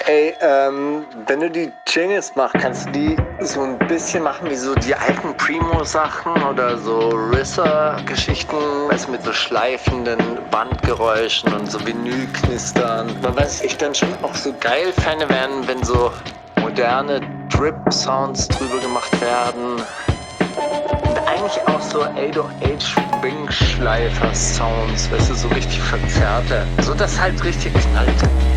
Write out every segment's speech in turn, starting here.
Ey, wenn du die Jingles machst, kannst du die so ein bisschen machen wie so die alten Primo-Sachen oder so RZA-Geschichten, weißt du, mit so schleifenden Bandgeräuschen und so Vinylknistern. Man weiß, ich dann schon auch so geil fände werden, wenn so moderne Drip-Sounds drüber gemacht werden. Und eigentlich auch so 808-Wing-Schleifer-Sounds, weißt du, so richtig verzerrte. So dass halt richtig knallt.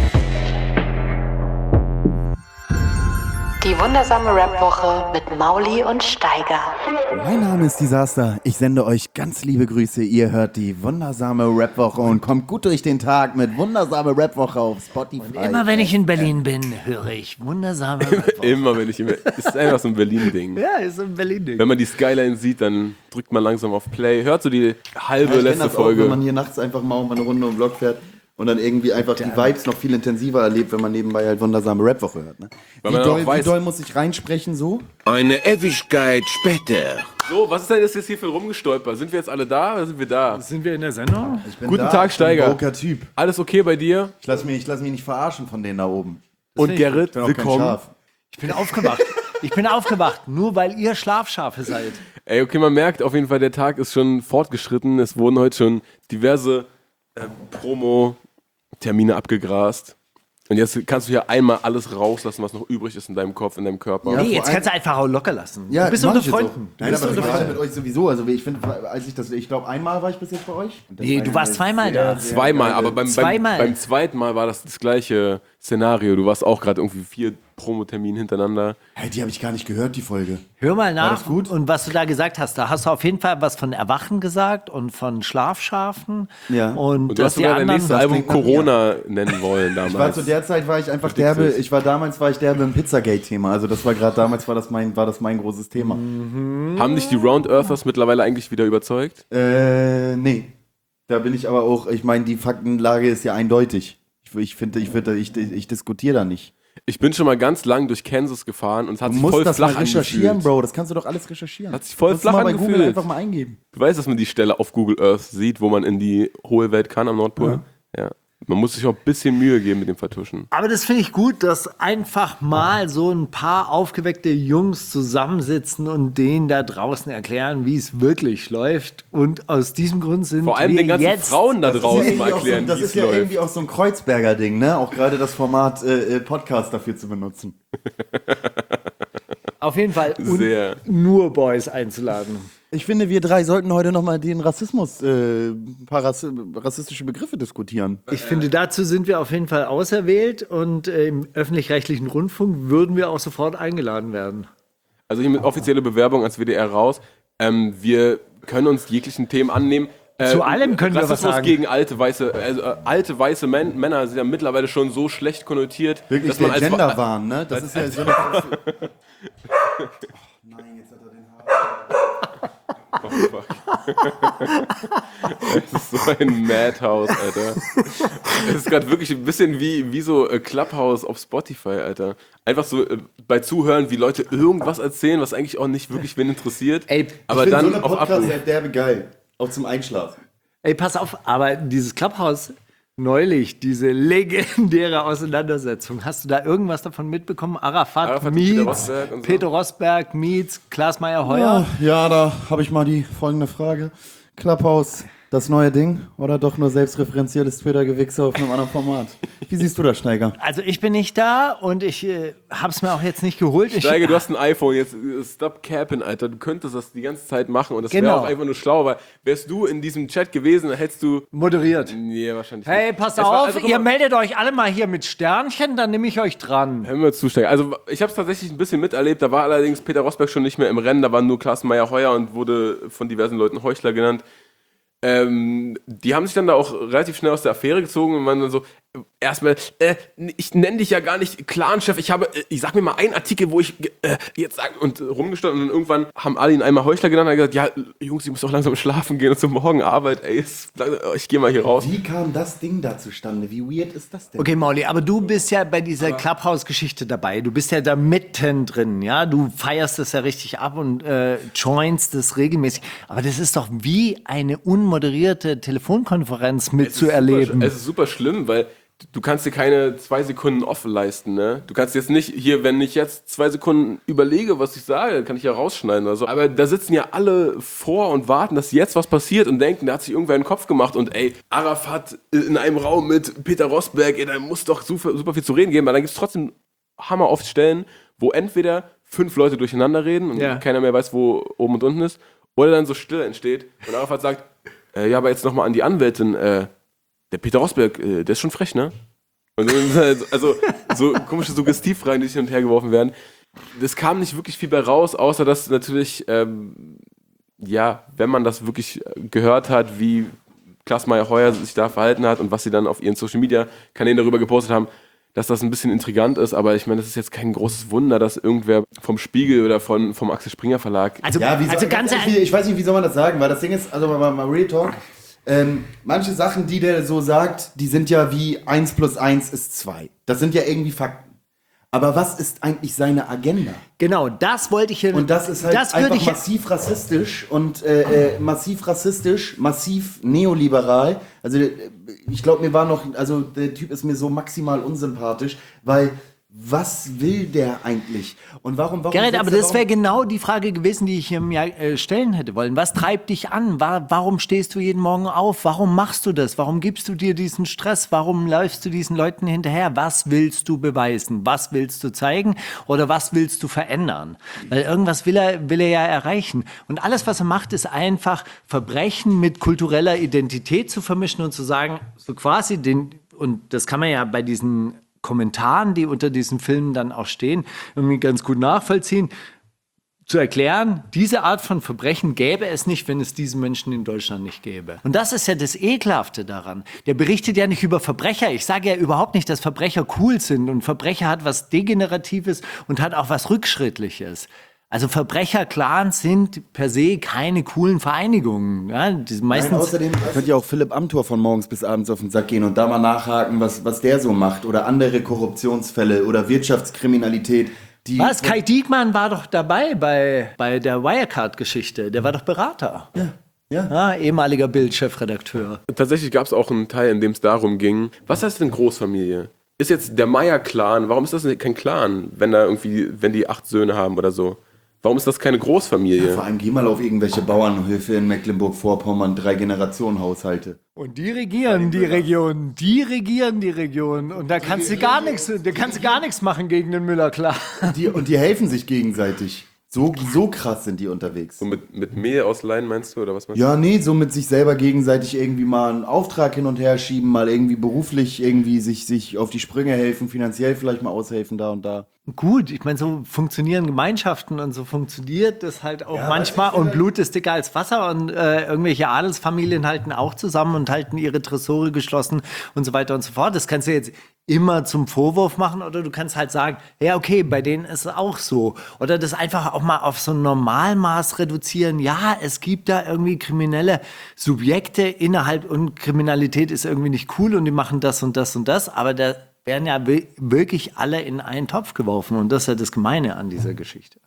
Die wundersame Rap-Woche mit Mauli und Steiger. Mein Name ist Disaster. Ich sende euch ganz liebe Grüße. Ihr hört die wundersame Rap-Woche und kommt gut durch den Tag mit wundersame Rap-Woche auf Spotify. Und immer wenn ich in Berlin bin, höre ich wundersame Rap-Woche. Immer wenn ich ist einfach so ein Berlin-Ding. Ja, ist so ein Berlin-Ding. Wenn man die Skyline sieht, dann drückt man langsam auf Play. Hört so die halbe Ich kenn letzte das Folge. auch, wenn man hier nachts einfach mal um eine Runde um den Block fährt und dann irgendwie einfach die Vibes noch viel intensiver erlebt, wenn man nebenbei halt wundersame Rap-Woche hört. Ne? Weil man auch weiß- Wie doll muss ich reinsprechen so? Eine Ewigkeit später. So, was ist denn jetzt hier für rumgestolpert? Sind wir jetzt alle da oder sind wir da? Sind wir in der Sendung? Ich bin Guten da, Tag, ich bin ein Steiger. broker Typ. Alles okay bei dir? Ich lass mich nicht verarschen von denen da oben. Und Gerrit, Ich bin auch kein willkommen. Schaf. Ich bin aufgewacht, nur weil ihr Schlafschafe seid. Ey, okay, man merkt auf jeden Fall, der Tag ist schon fortgeschritten. Es wurden heute schon diverse Promo-Termine abgegrast. Und jetzt kannst du hier einmal alles rauslassen, was noch übrig ist in deinem Kopf, in deinem Körper. Ja. Nee, jetzt vor kannst du einfach auch locker lassen. Ja, du bist mach unter ich jetzt auch. Freunden. Nein, aber gerade mit euch sowieso. Also ich finde, ich glaube, einmal war ich bis jetzt bei euch. Und das Nee, war du ja warst zweimal sehr, da. sehr Zweimal, geile- aber beim zweiten Mal war das gleiche Szenario. Du warst auch gerade irgendwie 4 Promotermine hintereinander. Hey, die habe ich gar nicht gehört, die Folge. Hör mal nach. das gut? Und was du da gesagt hast, da hast du auf jeden Fall was von Erwachen gesagt und von Schlafschafen. Ja. Und, Und du dass hast die sogar dein anderen... nächstes Album klingt nach mir. Corona nennen wollen damals. Ich war zu der Zeit war ich einfach derbe, damals war ich derbe im Pizzagate-Thema. Also das war gerade damals war das mein großes Thema. Haben dich die Round Earthers mittlerweile eigentlich wieder überzeugt? Nee. Da bin ich aber auch, ich meine, die Faktenlage ist ja eindeutig. Ich diskutiere da nicht. Ich bin schon mal ganz lang durch Kansas gefahren und es hat Du sich musst voll das mal flach recherchieren, angefühlt. Bro. Das kannst du doch alles recherchieren. Hat sich voll Musst du flach mal bei Google angefühlt. einfach mal eingeben. Du weißt, dass man die Stelle auf Google Earth sieht, wo man in die hohe Welt kann am Nordpol? Ja. Man muss sich auch ein bisschen Mühe geben mit dem Vertuschen. Aber das finde ich gut, dass einfach mal so ein paar aufgeweckte Jungs zusammensitzen und denen da draußen erklären, wie es wirklich läuft. Und aus diesem Grund sind Vor allem wir den ganzen jetzt Frauen da draußen mal erklären, Das wie ist es ja läuft. irgendwie auch so ein Kreuzberger Ding, ne? Auch gerade das Format Podcast dafür zu benutzen. auf jeden Fall Sehr. nur Boys einzuladen. Ich finde, wir drei sollten heute nochmal den Rassismus, ein paar rassistische Begriffe diskutieren. Ich finde, dazu sind wir auf jeden Fall auserwählt und im öffentlich-rechtlichen Rundfunk würden wir auch sofort eingeladen werden. Also hier mit offizieller Bewerbung ans WDR raus. Wir können uns jeglichen Themen annehmen. Zu allem können wir was Rassismus sagen. gegen alte weiße Männer sind ja mittlerweile schon so schlecht konnotiert, Wirklich, dass man der als Genderwahn, ne? Das ist ja so eine... Nein, jetzt hat er den Haar. Oh, fuck. Das ist so ein Madhouse, Alter. Das ist gerade wirklich ein bisschen wie so Clubhouse auf Spotify, Alter. Einfach so bei Zuhören, wie Leute irgendwas erzählen, was eigentlich auch nicht wirklich wen interessiert. Ey, aber Ich finde, dann so eine auf Podcast Abruf. ist derbe geil. Auch zum Einschlafen. Ey, pass auf, aber dieses Clubhouse neulich, diese legendäre Auseinandersetzung, hast du da irgendwas davon mitbekommen? Arafat und Peter meets Rosberg und so. Peter Rosberg meets Klaas Meyer-Heuer. Ja, da habe ich mal die folgende Frage. Clubhouse, das neue Ding oder doch nur selbstreferenzielles Twitter-Gewichse auf einem anderen Format? Wie siehst du das, Steiger? Also ich bin nicht da und ich hab's mir auch jetzt nicht geholt. Steiger, du hast ein iPhone, jetzt stop capping, Alter. Du könntest das die ganze Zeit machen und das wäre Genau. auch einfach nur schlau, weil wärst du in diesem Chat gewesen, dann hättest du... moderiert. Nee, wahrscheinlich Hey, nicht. pass Es war- auf, also, guck ihr mal, meldet euch alle mal hier mit Sternchen, dann nehme ich euch dran. Hör mir zu, Steiger. Also ich habe es tatsächlich ein bisschen miterlebt, da war allerdings Peter Rosberg schon nicht mehr im Rennen, da war nur Klaas Meyer-Heuer und wurde von diversen Leuten Heuchler genannt. Die haben sich dann da auch relativ schnell aus der Affäre gezogen und waren dann so, erstmal, ich nenne dich ja gar nicht Clan-Chef, ich sag mir mal einen Artikel, wo ich jetzt sag, und rumgestanden und dann irgendwann haben alle ihn einmal Heuchler genannt und gesagt, ja, Jungs, ich muss doch langsam schlafen gehen und zum Morgen Arbeit, ey, ich gehe mal hier raus. Wie kam das Ding da zustande? Wie weird ist das denn? Okay, Mauli, aber du bist ja bei dieser Clubhouse-Geschichte dabei. Du bist ja da mittendrin, ja? Du feierst das ja richtig ab und joinst das regelmäßig. Aber das ist doch wie eine unmoderierte Telefonkonferenz mitzuerleben. Es ist super schlimm, weil du kannst dir keine 2 Sekunden off leisten, ne? Du kannst jetzt nicht, hier, wenn ich jetzt 2 Sekunden überlege, was ich sage, kann ich ja rausschneiden oder so. Aber da sitzen ja alle vor und warten, dass jetzt was passiert und denken, da hat sich irgendwer in den Kopf gemacht und ey, Arafat in einem Raum mit Peter Rosberg, ey, da muss doch super viel zu reden geben, weil dann gibt es trotzdem hammer oft Stellen, wo entweder 5 Leute durcheinander reden und keiner mehr weiß, wo oben und unten ist, oder dann so Stille entsteht und Arafat sagt, ja, aber jetzt nochmal an die Anwältin, der Peter Rosberg, der ist schon frech, ne? Und also so komische Suggestivfragen, die sich hin und her geworfen werden. Es kam nicht wirklich viel bei raus, außer dass natürlich, wenn man das wirklich gehört hat, wie Klaas Meyer-Heuer sich da verhalten hat und was sie dann auf ihren Social-Media-Kanälen darüber gepostet haben, dass das ein bisschen intrigant ist, aber ich meine, das ist jetzt kein großes Wunder, dass irgendwer vom Spiegel oder vom Axel Springer Verlag... Also ganz ehrlich, ich weiß nicht, wie soll man das sagen, weil das Ding ist, also mal Real Talk, manche Sachen, die der so sagt, die sind ja wie 1 + 1 ist 2. Das sind ja irgendwie Fakten. Aber was ist eigentlich seine Agenda? Genau, das wollte ich hier... Und das ist halt einfach massiv rassistisch und massiv neoliberal. Also ich glaube, der Typ ist mir so maximal unsympathisch, weil was will der eigentlich? Und warum Gerrit, aber das wäre genau die Frage gewesen, die ich mir stellen hätte wollen. Was treibt dich an? Warum stehst du jeden Morgen auf? Warum machst du das? Warum gibst du dir diesen Stress? Warum läufst du diesen Leuten hinterher? Was willst du beweisen? Was willst du zeigen? Oder was willst du verändern? Weil irgendwas will er ja erreichen. Und alles, was er macht, ist einfach Verbrechen mit kultureller Identität zu vermischen und zu sagen, so quasi und das kann man ja bei diesen Kommentaren, die unter diesen Filmen dann auch stehen, irgendwie ganz gut nachvollziehen, zu erklären, diese Art von Verbrechen gäbe es nicht, wenn es diese Menschen in Deutschland nicht gäbe. Und das ist ja das Ekelhafte daran. Der berichtet ja nicht über Verbrecher. Ich sage ja überhaupt nicht, dass Verbrecher cool sind und Verbrecher hat was Degeneratives und hat auch was Rückschrittliches. Also Verbrecherclans sind per se keine coolen Vereinigungen. Ja, außerdem könnte ja auch Philipp Amthor von morgens bis abends auf den Sack gehen und da mal nachhaken, was der so macht. Oder andere Korruptionsfälle oder Wirtschaftskriminalität. Kai Diekmann war doch dabei bei der Wirecard-Geschichte. Der war doch Berater. Ja, ehemaliger Bild-Chefredakteur. Tatsächlich gab es auch einen Teil, in dem es darum ging, was heißt denn Großfamilie? Ist jetzt der Meyer-Clan, warum ist das kein Clan, wenn die 8 Söhne haben oder so? Warum ist das keine Großfamilie? Ja, vor allem geh mal auf irgendwelche Bauernhöfe in Mecklenburg-Vorpommern, 3-Generationen-Haushalte. Und die regieren die Region. Und da kannst du gar nichts machen gegen den Müller-Clan. Und die helfen sich gegenseitig. So krass sind die unterwegs. So mit Mehl ausleihen, meinst du, oder was meinst du? Ja, nee, so mit sich selber gegenseitig irgendwie mal einen Auftrag hin und her schieben, mal irgendwie beruflich irgendwie sich auf die Sprünge helfen, finanziell vielleicht mal aushelfen da und da. Gut, ich meine, so funktionieren Gemeinschaften und so funktioniert das halt auch manchmal. Und Blut ist dicker als Wasser und irgendwelche Adelsfamilien halten auch zusammen und halten ihre Tresore geschlossen und so weiter und so fort. Das kannst du jetzt immer zum Vorwurf machen oder du kannst halt sagen, ja okay, bei denen ist es auch so. Oder das einfach auch mal auf so ein Normalmaß reduzieren. Ja, es gibt da irgendwie kriminelle Subjekte innerhalb und Kriminalität ist irgendwie nicht cool und die machen das und das und das, aber da werden ja wirklich alle in einen Topf geworfen. Und das ist ja das Gemeine an dieser Geschichte.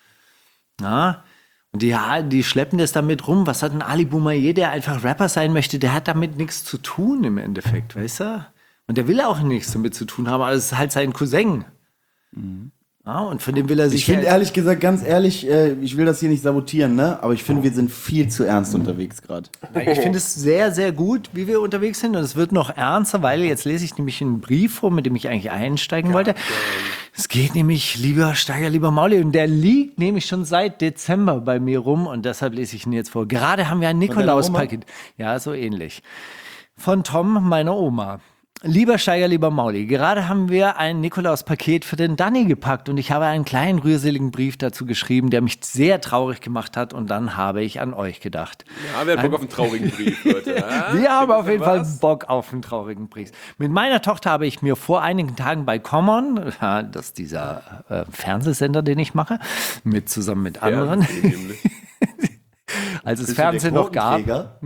Ja, und die schleppen das damit rum. Was hat ein Ali Boumaier, der einfach Rapper sein möchte, der hat damit nichts zu tun im Endeffekt, weißt du? Und der will auch nichts damit zu tun haben, aber es ist halt sein Cousin. Mhm. Ja, und von dem will er sich... Ich finde ehrlich gesagt, ganz ehrlich, ich will das hier nicht sabotieren, ne? Aber ich finde, wir sind viel zu ernst unterwegs gerade. Ich finde es sehr, sehr gut, wie wir unterwegs sind. Und es wird noch ernster, weil jetzt lese ich nämlich einen Brief vor, mit dem ich eigentlich einsteigen wollte. Es geht nämlich, lieber Steiger, lieber Mauli, und der liegt nämlich schon seit Dezember bei mir rum. Und deshalb lese ich ihn jetzt vor. Gerade haben wir ein Nikolauspaket. Ja, so ähnlich. Von Tom, meiner Oma. Lieber Steiger, lieber Mauli, gerade haben wir ein Nikolaus-Paket für den Danny gepackt und ich habe einen kleinen rührseligen Brief dazu geschrieben, der mich sehr traurig gemacht hat und dann habe ich an euch gedacht. Ja, wir haben Bock auf einen traurigen Brief, Leute. Ja? Wir haben auf jeden Fall Bock auf einen traurigen Brief. Mit meiner Tochter habe ich mir vor einigen Tagen bei Common, das ist dieser Fernsehsender, den ich mache, zusammen mit anderen, als es Fernsehen noch gab.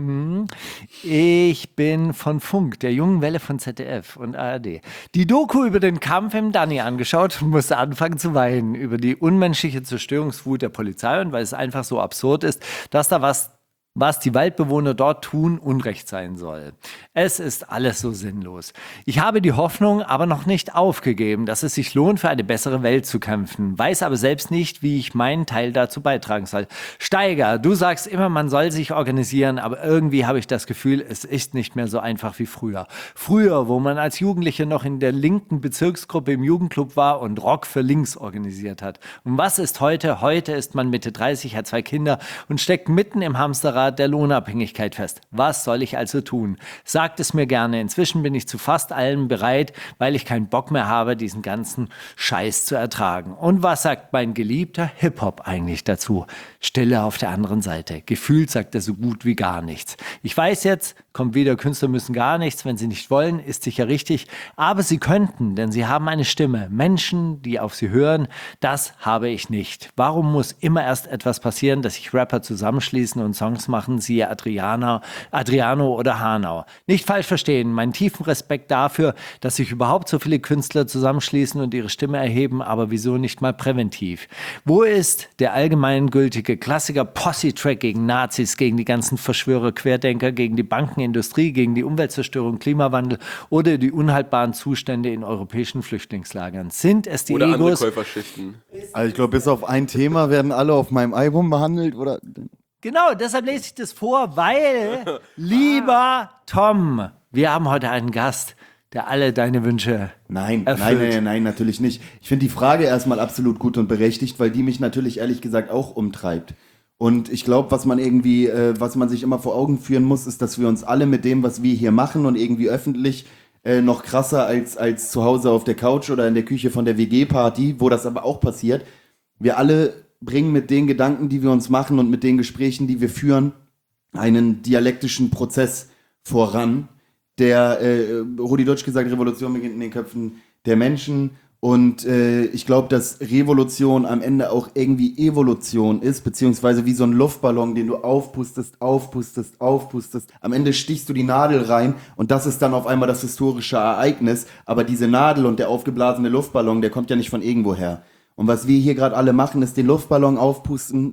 Ich bin von Funk, der jungen Welle von ZDF und ARD. Die Doku über den Kampf im Danny angeschaut und musste anfangen zu weinen über die unmenschliche Zerstörungswut der Polizei und weil es einfach so absurd ist, dass da was was die Waldbewohner dort tun, Unrecht sein soll. Es ist alles so sinnlos. Ich habe die Hoffnung aber noch nicht aufgegeben, dass es sich lohnt, für eine bessere Welt zu kämpfen, weiß aber selbst nicht, wie ich meinen Teil dazu beitragen soll. Steiger, du sagst immer, man soll sich organisieren, aber irgendwie habe ich das Gefühl, es ist nicht mehr so einfach wie früher. Früher, wo man als Jugendliche noch in der linken Bezirksgruppe im Jugendclub war und Rock für links organisiert hat. Und was ist heute? Heute ist man Mitte 30, hat 2 Kinder und steckt mitten im Hamsterrad der Lohnabhängigkeit fest. Was soll ich also tun? Sagt es mir gerne. Inzwischen bin ich zu fast allem bereit, weil ich keinen Bock mehr habe, diesen ganzen Scheiß zu ertragen. Und was sagt mein geliebter Hip-Hop eigentlich dazu? Stille auf der anderen Seite. Gefühlt sagt er so gut wie gar nichts. Ich weiß jetzt, kommt wieder, Künstler müssen gar nichts, wenn sie nicht wollen, ist sicher richtig. Aber sie könnten, denn sie haben eine Stimme. Menschen, die auf sie hören, das habe ich nicht. Warum muss immer erst etwas passieren, dass sich Rapper zusammenschließen und Songs machen, siehe Adriano oder Hanau? Nicht falsch verstehen, meinen tiefen Respekt dafür, dass sich überhaupt so viele Künstler zusammenschließen und ihre Stimme erheben, aber wieso nicht mal präventiv? Wo ist der allgemeingültige Klassiker Posse-Track gegen Nazis, gegen die ganzen Verschwörer, Querdenker, gegen die Bankenindustrie, gegen die Umweltzerstörung, Klimawandel oder die unhaltbaren Zustände in europäischen Flüchtlingslagern? Sind es die Oder andere Egos? Käuferschichten. Also ich glaube, bis auf ein Thema werden alle auf meinem Album behandelt, oder? Genau, deshalb lese ich das vor, weil, lieber Tom, wir haben heute einen Gast, der alle deine Wünsche erfüllt. Nein, natürlich nicht. Ich finde die Frage erstmal absolut gut und berechtigt, weil die mich natürlich ehrlich gesagt auch umtreibt. Und ich glaube, was man sich immer vor Augen führen muss, ist, dass wir uns alle mit dem, was wir hier machen und irgendwie öffentlich noch krasser als zu Hause auf der Couch oder in der Küche von der WG-Party, wo das aber auch passiert, wir alle bringen mit den Gedanken, die wir uns machen und mit den Gesprächen, die wir führen, einen dialektischen Prozess voran, der, Rudi Dutsch gesagt, Revolution beginnt in den Köpfen der Menschen. Und ich glaube, dass Revolution am Ende auch irgendwie Evolution ist, beziehungsweise wie so ein Luftballon, den du aufpustest. Am Ende stichst du die Nadel rein und das ist dann auf einmal das historische Ereignis. Aber diese Nadel und der aufgeblasene Luftballon, der kommt ja nicht von irgendwo her. Und was wir hier gerade alle machen, ist den Luftballon aufpusten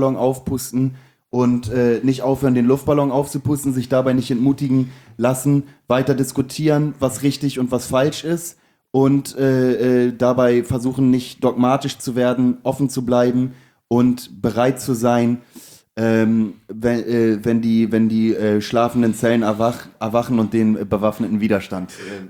und nicht aufhören, den Luftballon aufzupusten, sich dabei nicht entmutigen lassen, weiter diskutieren, was richtig und was falsch ist. Und dabei versuchen, nicht dogmatisch zu werden, offen zu bleiben und bereit zu sein, wenn die schlafenden Zellen erwachen und den bewaffneten Widerstand.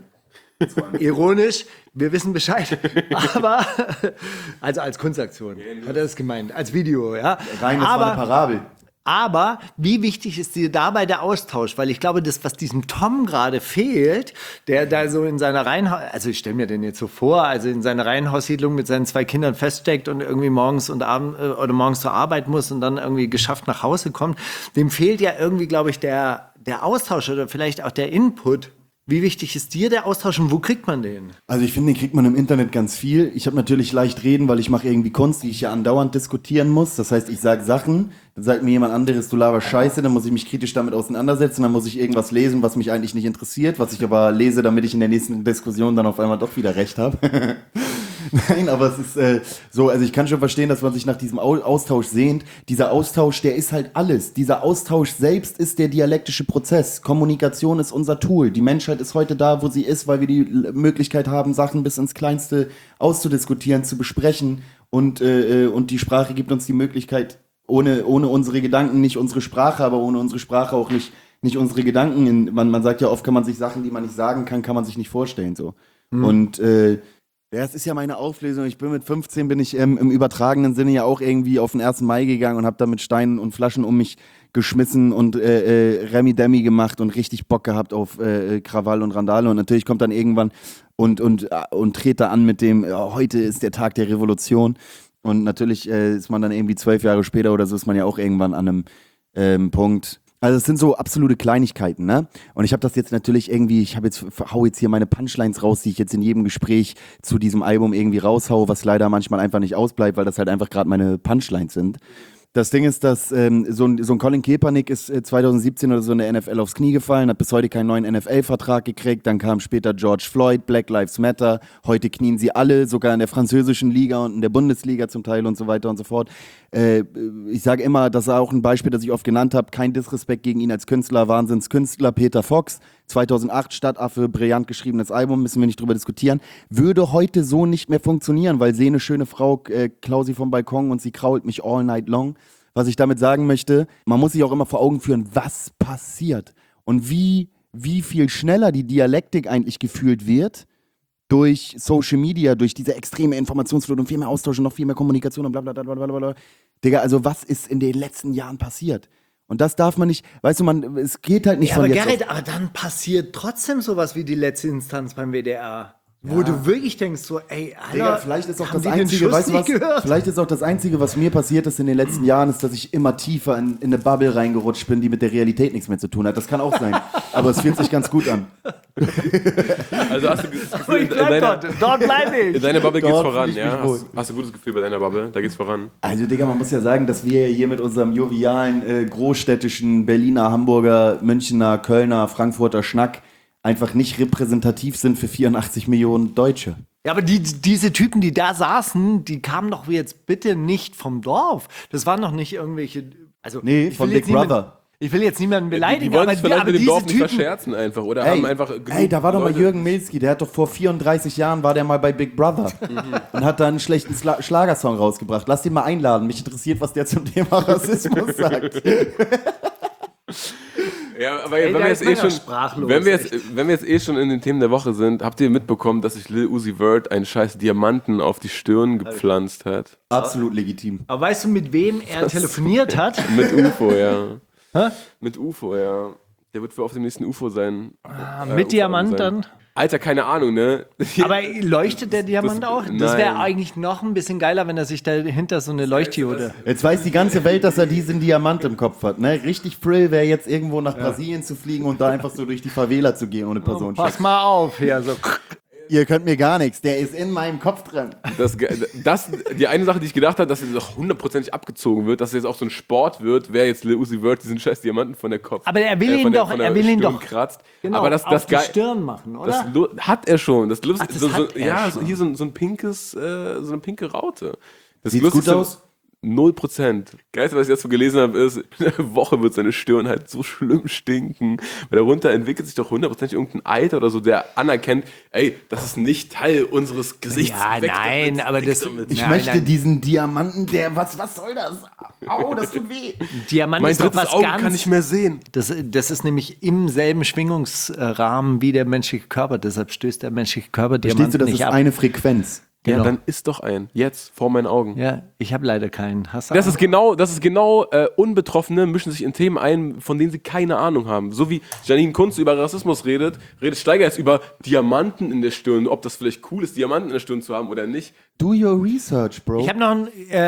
Ironisch, wir wissen Bescheid. Aber, also als Kunstaktion, hat er das gemeint, als Video, ja. Rein, das war eine Parabel. Aber wie wichtig ist dir dabei der Austausch? Weil ich glaube, das, was diesem Tom gerade fehlt, der da so in seiner also ich stelle mir den jetzt so vor, also in seiner Reihenhaussiedlung mit seinen 2 Kindern feststeckt und irgendwie morgens und abends oder morgens zur Arbeit muss und dann irgendwie geschafft nach Hause kommt, dem fehlt ja irgendwie, glaube ich, der Austausch oder vielleicht auch der Input. Wie wichtig ist dir der Austausch und wo kriegt man den? Also ich finde, den kriegt man im Internet ganz viel. Ich habe natürlich leicht reden, weil ich mache irgendwie Kunst, die ich ja andauernd diskutieren muss. Das heißt, ich sage Sachen, dann sagt mir jemand anderes, du laberst Scheiße, dann muss ich mich kritisch damit auseinandersetzen, dann muss ich irgendwas lesen, was mich eigentlich nicht interessiert, was ich aber lese, damit ich in der nächsten Diskussion dann auf einmal doch wieder recht habe. Nein, aber es ist so, also ich kann schon verstehen, dass man sich nach diesem Austausch sehnt. Dieser Austausch, der ist halt alles. Dieser Austausch selbst ist der dialektische Prozess. Kommunikation ist unser Tool. Die Menschheit ist heute da, wo sie ist, weil wir die Möglichkeit haben, Sachen bis ins Kleinste auszudiskutieren, zu besprechen. Und die Sprache gibt uns die Möglichkeit, ohne unsere Gedanken nicht unsere Sprache, aber ohne unsere Sprache auch nicht unsere Gedanken. Man sagt ja oft, kann man sich Sachen, die man nicht sagen kann man sich nicht vorstellen. So. Und ja, es ist ja meine Auflösung. Ich bin mit 15 im übertragenen Sinne ja auch irgendwie auf den 1. Mai gegangen und habe da mit Steinen und Flaschen um mich geschmissen und Remi-Demi gemacht und richtig Bock gehabt auf Krawall und Randale. Und natürlich kommt dann irgendwann und dreht da an mit dem, heute ist der Tag der Revolution. Und natürlich ist man dann irgendwie 12 Jahre später oder so, ist man ja auch irgendwann an einem Punkt. Also es sind so absolute Kleinigkeiten, ne? Und ich habe das jetzt natürlich irgendwie, hau jetzt hier meine Punchlines raus, die ich jetzt in jedem Gespräch zu diesem Album irgendwie raushau, was leider manchmal einfach nicht ausbleibt, weil das halt einfach gerade meine Punchlines sind. Das Ding ist, dass so ein Colin Kaepernick ist 2017 oder so in der NFL aufs Knie gefallen, hat bis heute keinen neuen NFL-Vertrag gekriegt. Dann kam später George Floyd, Black Lives Matter. Heute knien sie alle, sogar in der französischen Liga und in der Bundesliga zum Teil und so weiter und so fort. Ich sage immer, das ist auch ein Beispiel, das ich oft genannt habe, kein Disrespekt gegen ihn als Künstler, Wahnsinnskünstler, Peter Fox, 2008, Stadtaffe, brillant geschriebenes Album, müssen wir nicht drüber diskutieren, würde heute so nicht mehr funktionieren, weil sehe eine schöne Frau, Klausi vom Balkon und sie krault mich all night long. Was ich damit sagen möchte, man muss sich auch immer vor Augen führen, was passiert und wie viel schneller die Dialektik eigentlich gefühlt wird durch Social Media, durch diese extreme Informationsflut und viel mehr Austausch und noch viel mehr Kommunikation und bla bla bla bla bla bla. Digga, also was ist in den letzten Jahren passiert? Und das darf man nicht, weißt du, es geht halt nicht Ja, von aber jetzt Gerrit, aber dann passiert trotzdem sowas wie die letzte Instanz beim WDR. Wo du wirklich denkst, so, ey, Alter, Digga, vielleicht ist auch haben das die den Einzige, Schuss weißt du was? nicht gehört? Vielleicht ist auch das Einzige, was mir passiert ist in den letzten Jahren, ist, dass ich immer tiefer in eine Bubble reingerutscht bin, die mit der Realität nichts mehr zu tun hat. Das kann auch sein. Aber es fühlt sich ganz gut an. Also hast du das Gefühl, Ich bleib dort bleibe ich. in deiner Bubble geht's Dort voran, fühl ich mich ja? wohl. Hast du ein gutes Gefühl bei deiner Bubble? Da geht's voran. Also, Digga, man muss ja sagen, dass wir hier mit unserem jovialen, großstädtischen Berliner, Hamburger, Münchner, Kölner, Frankfurter Schnack einfach nicht repräsentativ sind für 84 Millionen Deutsche. Ja, aber diese Typen, die da saßen, die kamen doch jetzt bitte nicht vom Dorf. Das waren doch nicht irgendwelche, also Nee, ich von will jetzt Big Brother. Ich will jetzt niemanden beleidigen, Die wollen sich vielleicht aber mit dem diese Dorf nicht Typen, verscherzen einfach. Oder haben einfach genug da war doch mal Leute- Jürgen Milski, der hat doch vor 34 Jahren, war der mal bei Big Brother und hat da einen schlechten Schlagersong rausgebracht. Lass den mal einladen, mich interessiert, was der zum Thema Rassismus sagt. Ja, aber Ey, wenn, da wir ist jetzt man ja schon, sprachlos, wenn wir jetzt eh schon in den Themen der Woche sind, habt ihr mitbekommen, dass sich Lil Uzi Vert einen scheiß Diamanten auf die Stirn gepflanzt hat? Absolut legitim. aber weißt du, mit wem er telefoniert hat? Mit UFO, ja. Mit UFO, ja. Der wird wohl auf dem nächsten UFO sein. Mit Diamant dann? Alter, keine Ahnung, ne? Aber leuchtet der Diamant das- auch? Das wäre nein. eigentlich noch ein bisschen geiler, wenn er sich dahinter so eine Leuchtdiode... Jetzt weiß die ganze Welt, dass er diesen Diamant im Kopf hat. Ne? Richtig Thrill wäre jetzt irgendwo nach Brasilien zu fliegen und da einfach so durch die Favela zu gehen ohne Personenschutz. Pass mal auf, hier so. Ihr könnt mir gar nichts, der ist in meinem Kopf drin. Die eine Sache, die ich gedacht habe, dass jetzt auch hundertprozentig abgezogen wird, dass es jetzt auch so ein Sport wird, wer jetzt Lil Uzi Vert diesen scheiß Diamanten von der Kopf. Aber er will ihn von der- doch- von der er will ihn Stirn doch- kratzt. Genau, Aber das auf die geil. Stirn machen, oder? Hat er schon. Das Ach, das hat er ja, schon. hier so ein pinkes, so eine pinke Raute. Das Sieht's gut Lustigste- aus? 0%. Geilste, was ich dazu gelesen habe, ist, in einer Woche wird seine Stirn halt so schlimm stinken. Weil darunter entwickelt sich doch hundertprozentig irgendein Eiter oder so, der anerkennt, ey, das ist nicht Teil unseres Gesichts. Ja, Weg nein, damit, aber weg das... damit. Ich nein, möchte nein. diesen Diamanten, was soll das? Au, das tut weh. Diamant Mein ist doch drittes was Auge ganz... kann nicht mehr sehen. Das ist nämlich im selben Schwingungsrahmen wie der menschliche Körper. Deshalb stößt der menschliche Körper Verstehst Diamanten du, das nicht ist ab. eine Frequenz. Ja, Genau. dann ist doch ein. Jetzt, vor meinen Augen. Ja, ich habe leider keinen. Hast du Das einen? ist genau, Unbetroffene mischen sich in Themen ein, von denen sie keine Ahnung haben. So wie Janine Kunz über Rassismus redet Steiger jetzt über Diamanten in der Stirn, ob das vielleicht cool ist, Diamanten in der Stirn zu haben oder nicht. Do your research, Bro. Ich habe noch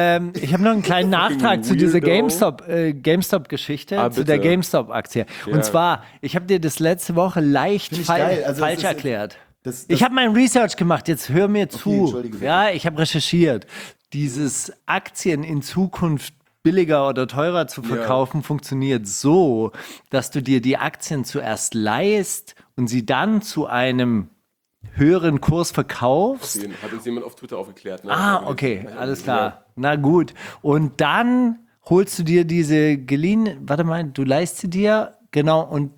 einen kleinen Nachtrag zu dieser Weirdo. GameStop-Geschichte, Ah, zu der bitte. GameStop-Aktie. Ja. Und zwar, ich habe dir das letzte Woche leicht Find ich geil. Also, falsch es ist- erklärt. das- Ich habe mein Research gemacht, jetzt hör mir zu. entschuldige bitte. Ja, ich habe recherchiert. Dieses Aktien in Zukunft billiger oder teurer zu verkaufen, funktioniert so, dass du dir die Aktien zuerst leihst und sie dann zu einem höheren Kurs verkaufst. Hat uns jemand auf Twitter aufgeklärt. Ne? Ah, okay, alles klar. Na gut. Und dann holst du dir diese geliehen, warte mal, du leihst sie dir, genau, und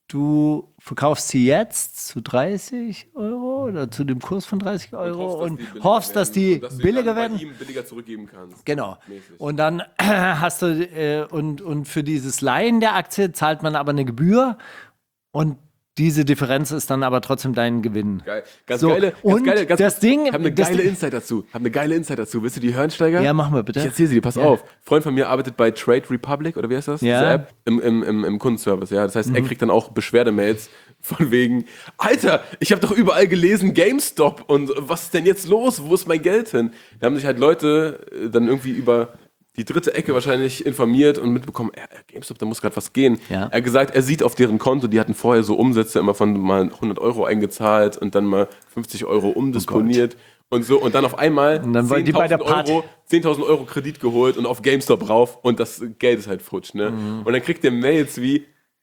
du verkaufst sie jetzt zu 30 Euro oder zu dem Kurs von 30 Euro und hoffst, dass die billiger werden. Bei ihm billiger zurückgeben kannst. Genau. Mäßig. Und dann hast du, und für dieses Leihen der Aktie zahlt man aber eine Gebühr und diese Differenz ist dann aber trotzdem dein Gewinn. Geil. Ganz So, geile, und ganz das Ding- Ich habe eine das geile Ding- Insight dazu. Willst du die hören, Steiger? Ja, mach mal bitte. Ich erzähle sie dir, pass Ja. auf. Ein Freund von mir arbeitet bei Trade Republic, oder wie heißt das? Ja. Diese App im Kundenservice, ja. Das heißt, er kriegt dann auch Beschwerdemails von wegen, Alter, ich habe doch überall gelesen GameStop und was ist denn jetzt los? Wo ist mein Geld hin? Da haben sich halt Leute dann irgendwie über die dritte Ecke wahrscheinlich informiert und mitbekommen, GameStop, da muss gerade was gehen. Ja. Er hat gesagt, er sieht auf deren Konto, die hatten vorher so Umsätze immer von mal 100 Euro eingezahlt und dann mal 50 Euro umdisponiert und so. Und dann auf einmal Und dann wollten die bei der 10.000 Euro Kredit geholt und auf GameStop rauf und das Geld ist halt futsch. Ne? Und dann kriegt der Mails wie,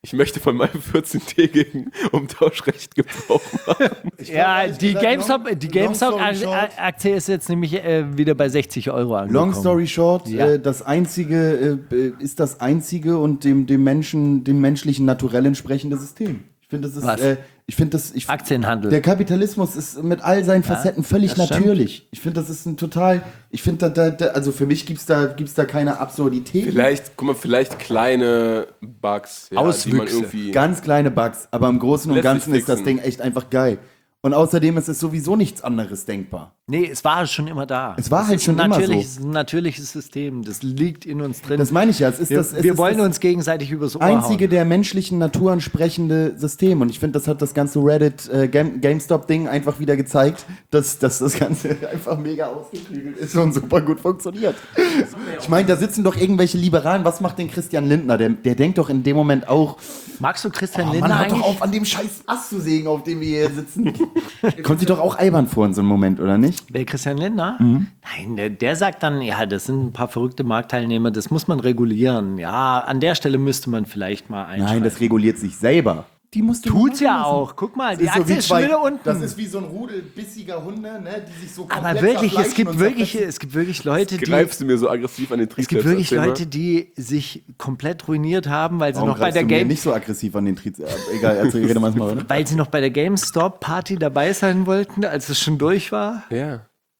Ich möchte von meinem 14-tägigen Umtauschrecht Gebrauch machen. Ja, die Long story short. GameStop-Aktie ist jetzt nämlich wieder bei 60 Euro angekommen. Long story short, Ja. das Einzige ist das einzige und dem menschlichen Naturell entsprechende System. Ich finde, das ist. Was? Aktienhandel. Der Kapitalismus ist mit all seinen Facetten völlig das stimmt. natürlich. Ich finde, das ist ein total. Ich finde, also für mich gibt's da keine Absurdität. Vielleicht kleine Bugs, ja, die man Auswüchse. irgendwie. Ganz kleine Bugs, aber im Großen und Lässt sich Ganzen ist das fixen. Ding echt einfach geil. Und außerdem ist es sowieso nichts anderes denkbar. Nee, es war schon immer da. Es war halt ist schon immer so. Es ist ein natürliches System. Das liegt in uns drin. Das meine ich ja. Es ist wir wollen uns gegenseitig übers Ohr einzige hauen. der menschlichen Natur entsprechende System. Und ich finde, das hat das ganze Reddit GameStop-Ding einfach wieder gezeigt, dass das Ganze einfach mega ausgeklügelt ist und super gut funktioniert. Ich meine, da sitzen doch irgendwelche Liberalen. Was macht denn Christian Lindner? Der denkt doch in dem Moment auch, Magst du Christian oh, Lindner Mann, hört eigentlich? doch auf, an dem scheiß Ast zu sägen, auf dem wir hier sitzen. Kommt sich doch auch albern vor in so einem Moment, oder nicht? Wer, Christian Lindner? Mhm. Nein, der sagt dann, ja, das sind ein paar verrückte Marktteilnehmer, das muss man regulieren. Ja, an der Stelle müsste man vielleicht mal einschreiten. Nein, das reguliert sich selber. Die musst du tut's ja machen lassen. auch. Guck mal, Das die ist so Aktie wie ist schon wieder unten. Das ist wie so ein Rudel bissiger Hunde, ne, die sich so komplett Aber wirklich, zerfleischen und zerfetzen. es gibt wirklich Leute, die... Greifst du mir so aggressiv an den Trizeps? Es gibt wirklich erzähl mal. Leute, die sich komplett ruiniert haben, weil sie Warum noch bei greifst der du mir Game... nicht so aggressiv an den Trizeps. Egal, erzähl, rede mal oder? Weil sie noch bei der GameStop-Party dabei sein wollten, als es schon durch war. Ja.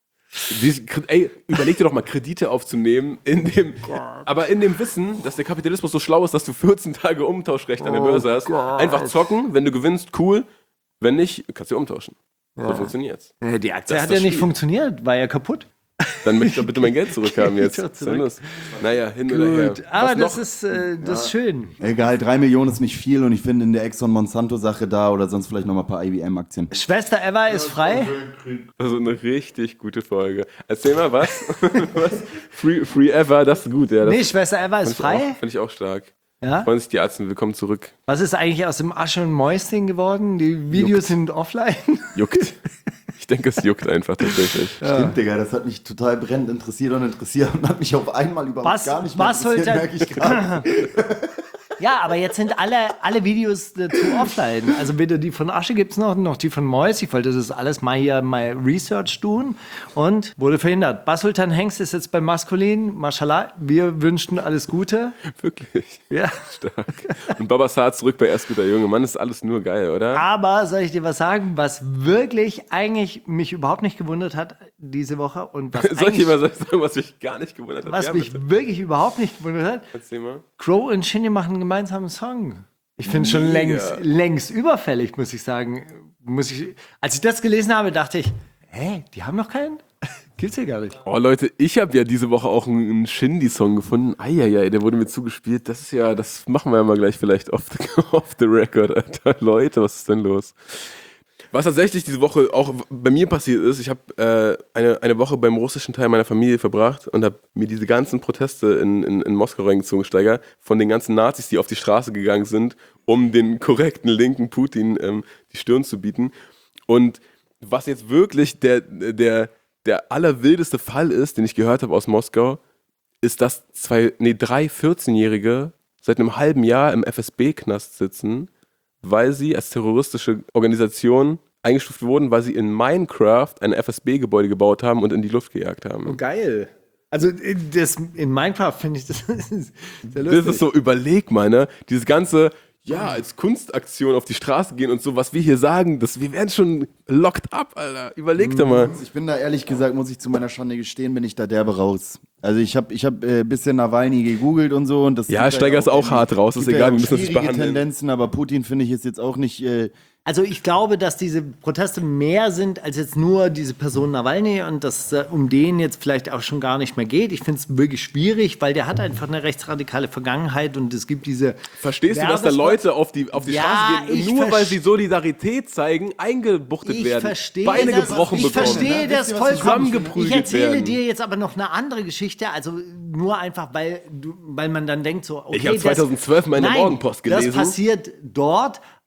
Ey, überleg dir doch mal, Kredite aufzunehmen, aber in dem Wissen, dass der Kapitalismus so schlau ist, dass du 14 Tage Umtauschrecht an der Börse hast. Einfach zocken, wenn du gewinnst, cool. Wenn nicht, kannst du umtauschen. So funktioniert's. Die Aktie Das hat ist ja das nicht Spiel. funktioniert, war ja kaputt. Dann möchte ich doch bitte mein Geld zurückhaben jetzt. Doch Was ist denn los? Naja, hin oder Gut, her. aber Was das noch? ist schön. Egal, 3 Millionen ist nicht viel und ich finde in der Exxon-Monsanto-Sache da oder sonst vielleicht noch mal ein paar IBM-Aktien. Schwester Eva ist frei. Also eine richtig gute Folge. Erzähl mal was. Was? Free Ever, das ist gut, ja. Das Nee, Schwester Eva ist frei. Finde ich auch stark. Ja? Freuen sich die Ärzte, willkommen zurück. Was ist eigentlich aus dem Asche- und Mäuschen geworden? Die Videos sind offline. Juckt. Ich denke, es juckt einfach tatsächlich. Stimmt, Digga, das hat mich total brennend interessiert und hat mich auf einmal überhaupt Was- gar nicht mehr was soll interessiert, der- merke ich gerade. Ja, aber jetzt sind alle Videos dazu offline. Also weder die von Asche gibt es noch die von Mäus. Ich wollte das alles mal Research tun und wurde verhindert. Basultan Hengst ist jetzt bei Maskulin. Mashallah, wir wünschen alles Gute. Wirklich. Ja. Stark. Und Baba Saad zurück bei Erst guter Junge. Mann, ist alles nur geil, oder? Aber soll ich dir was sagen, was wirklich eigentlich mich überhaupt nicht gewundert hat diese Woche und was, Soll ich eigentlich, dir mal sagen, was mich gar nicht gewundert hat? was Ja, mich bitte. wirklich überhaupt nicht gewundert hat? Erzähl mal. Crow und Shinny machen einen gemeinsamen Song. Ich finde schon längst überfällig, muss ich sagen. Als ich das gelesen habe, dachte ich, hä, die haben noch keinen? Gibt's ja gar nicht. Oh Leute, ich habe ja diese Woche auch einen Shindy-Song gefunden. Eieiei, der wurde mir zugespielt. Das machen wir ja mal gleich vielleicht off the record, Alter. Leute, was ist denn los? Was tatsächlich diese Woche auch bei mir passiert ist, ich habe eine Woche beim russischen Teil meiner Familie verbracht und habe mir diese ganzen Proteste in Moskau reingezogen, Steiger, von den ganzen Nazis, die auf die Straße gegangen sind, um den korrekten linken Putin die Stirn zu bieten. Und was jetzt wirklich der allerwildeste Fall ist, den ich gehört habe aus Moskau, ist, dass 3 14-Jährige seit einem halben Jahr im FSB-Knast sitzen, weil sie als terroristische Organisation eingestuft wurden, weil sie in Minecraft ein FSB-Gebäude gebaut haben und in die Luft gejagt haben. Geil. Also in Minecraft finde ich das sehr lustig. Das ist so, überleg mal, ne? Dieses ganze, ja, als Kunstaktion auf die Straße gehen und so, was wir hier sagen, wir werden schon locked up, Alter. Überleg doch mal. Ich bin da ehrlich gesagt, muss ich zu meiner Schande gestehen, bin ich da derbe raus. Also ich hab ein bisschen Nawalny gegoogelt und so. Und das Ja, gibt da Steiger ist auch hart raus, ist gibt egal, da wir müssen das nicht schwierige behandeln. Tendenzen, aber Putin finde ich jetzt auch nicht... Also ich glaube, dass diese Proteste mehr sind als jetzt nur diese Person Nawalny und dass es um den jetzt vielleicht auch schon gar nicht mehr geht. Ich finde es wirklich schwierig, weil der hat einfach eine rechtsradikale Vergangenheit und es gibt diese... Verstehst du, dass da Leute auf die Ja, Straße gehen ich und nur weil verst- sie Solidarität zeigen, eingebuchtet Ich werden, verstehe Beine das, gebrochen ich bekommen, verstehe das Wisst ihr, was vollkommen. zusammengeprügelt Ich erzähle werden. dir jetzt aber noch eine andere Geschichte, also nur einfach, weil man dann denkt so, okay, Ich habe 2012 mal in der Morgenpost gelesen. Das passiert dort,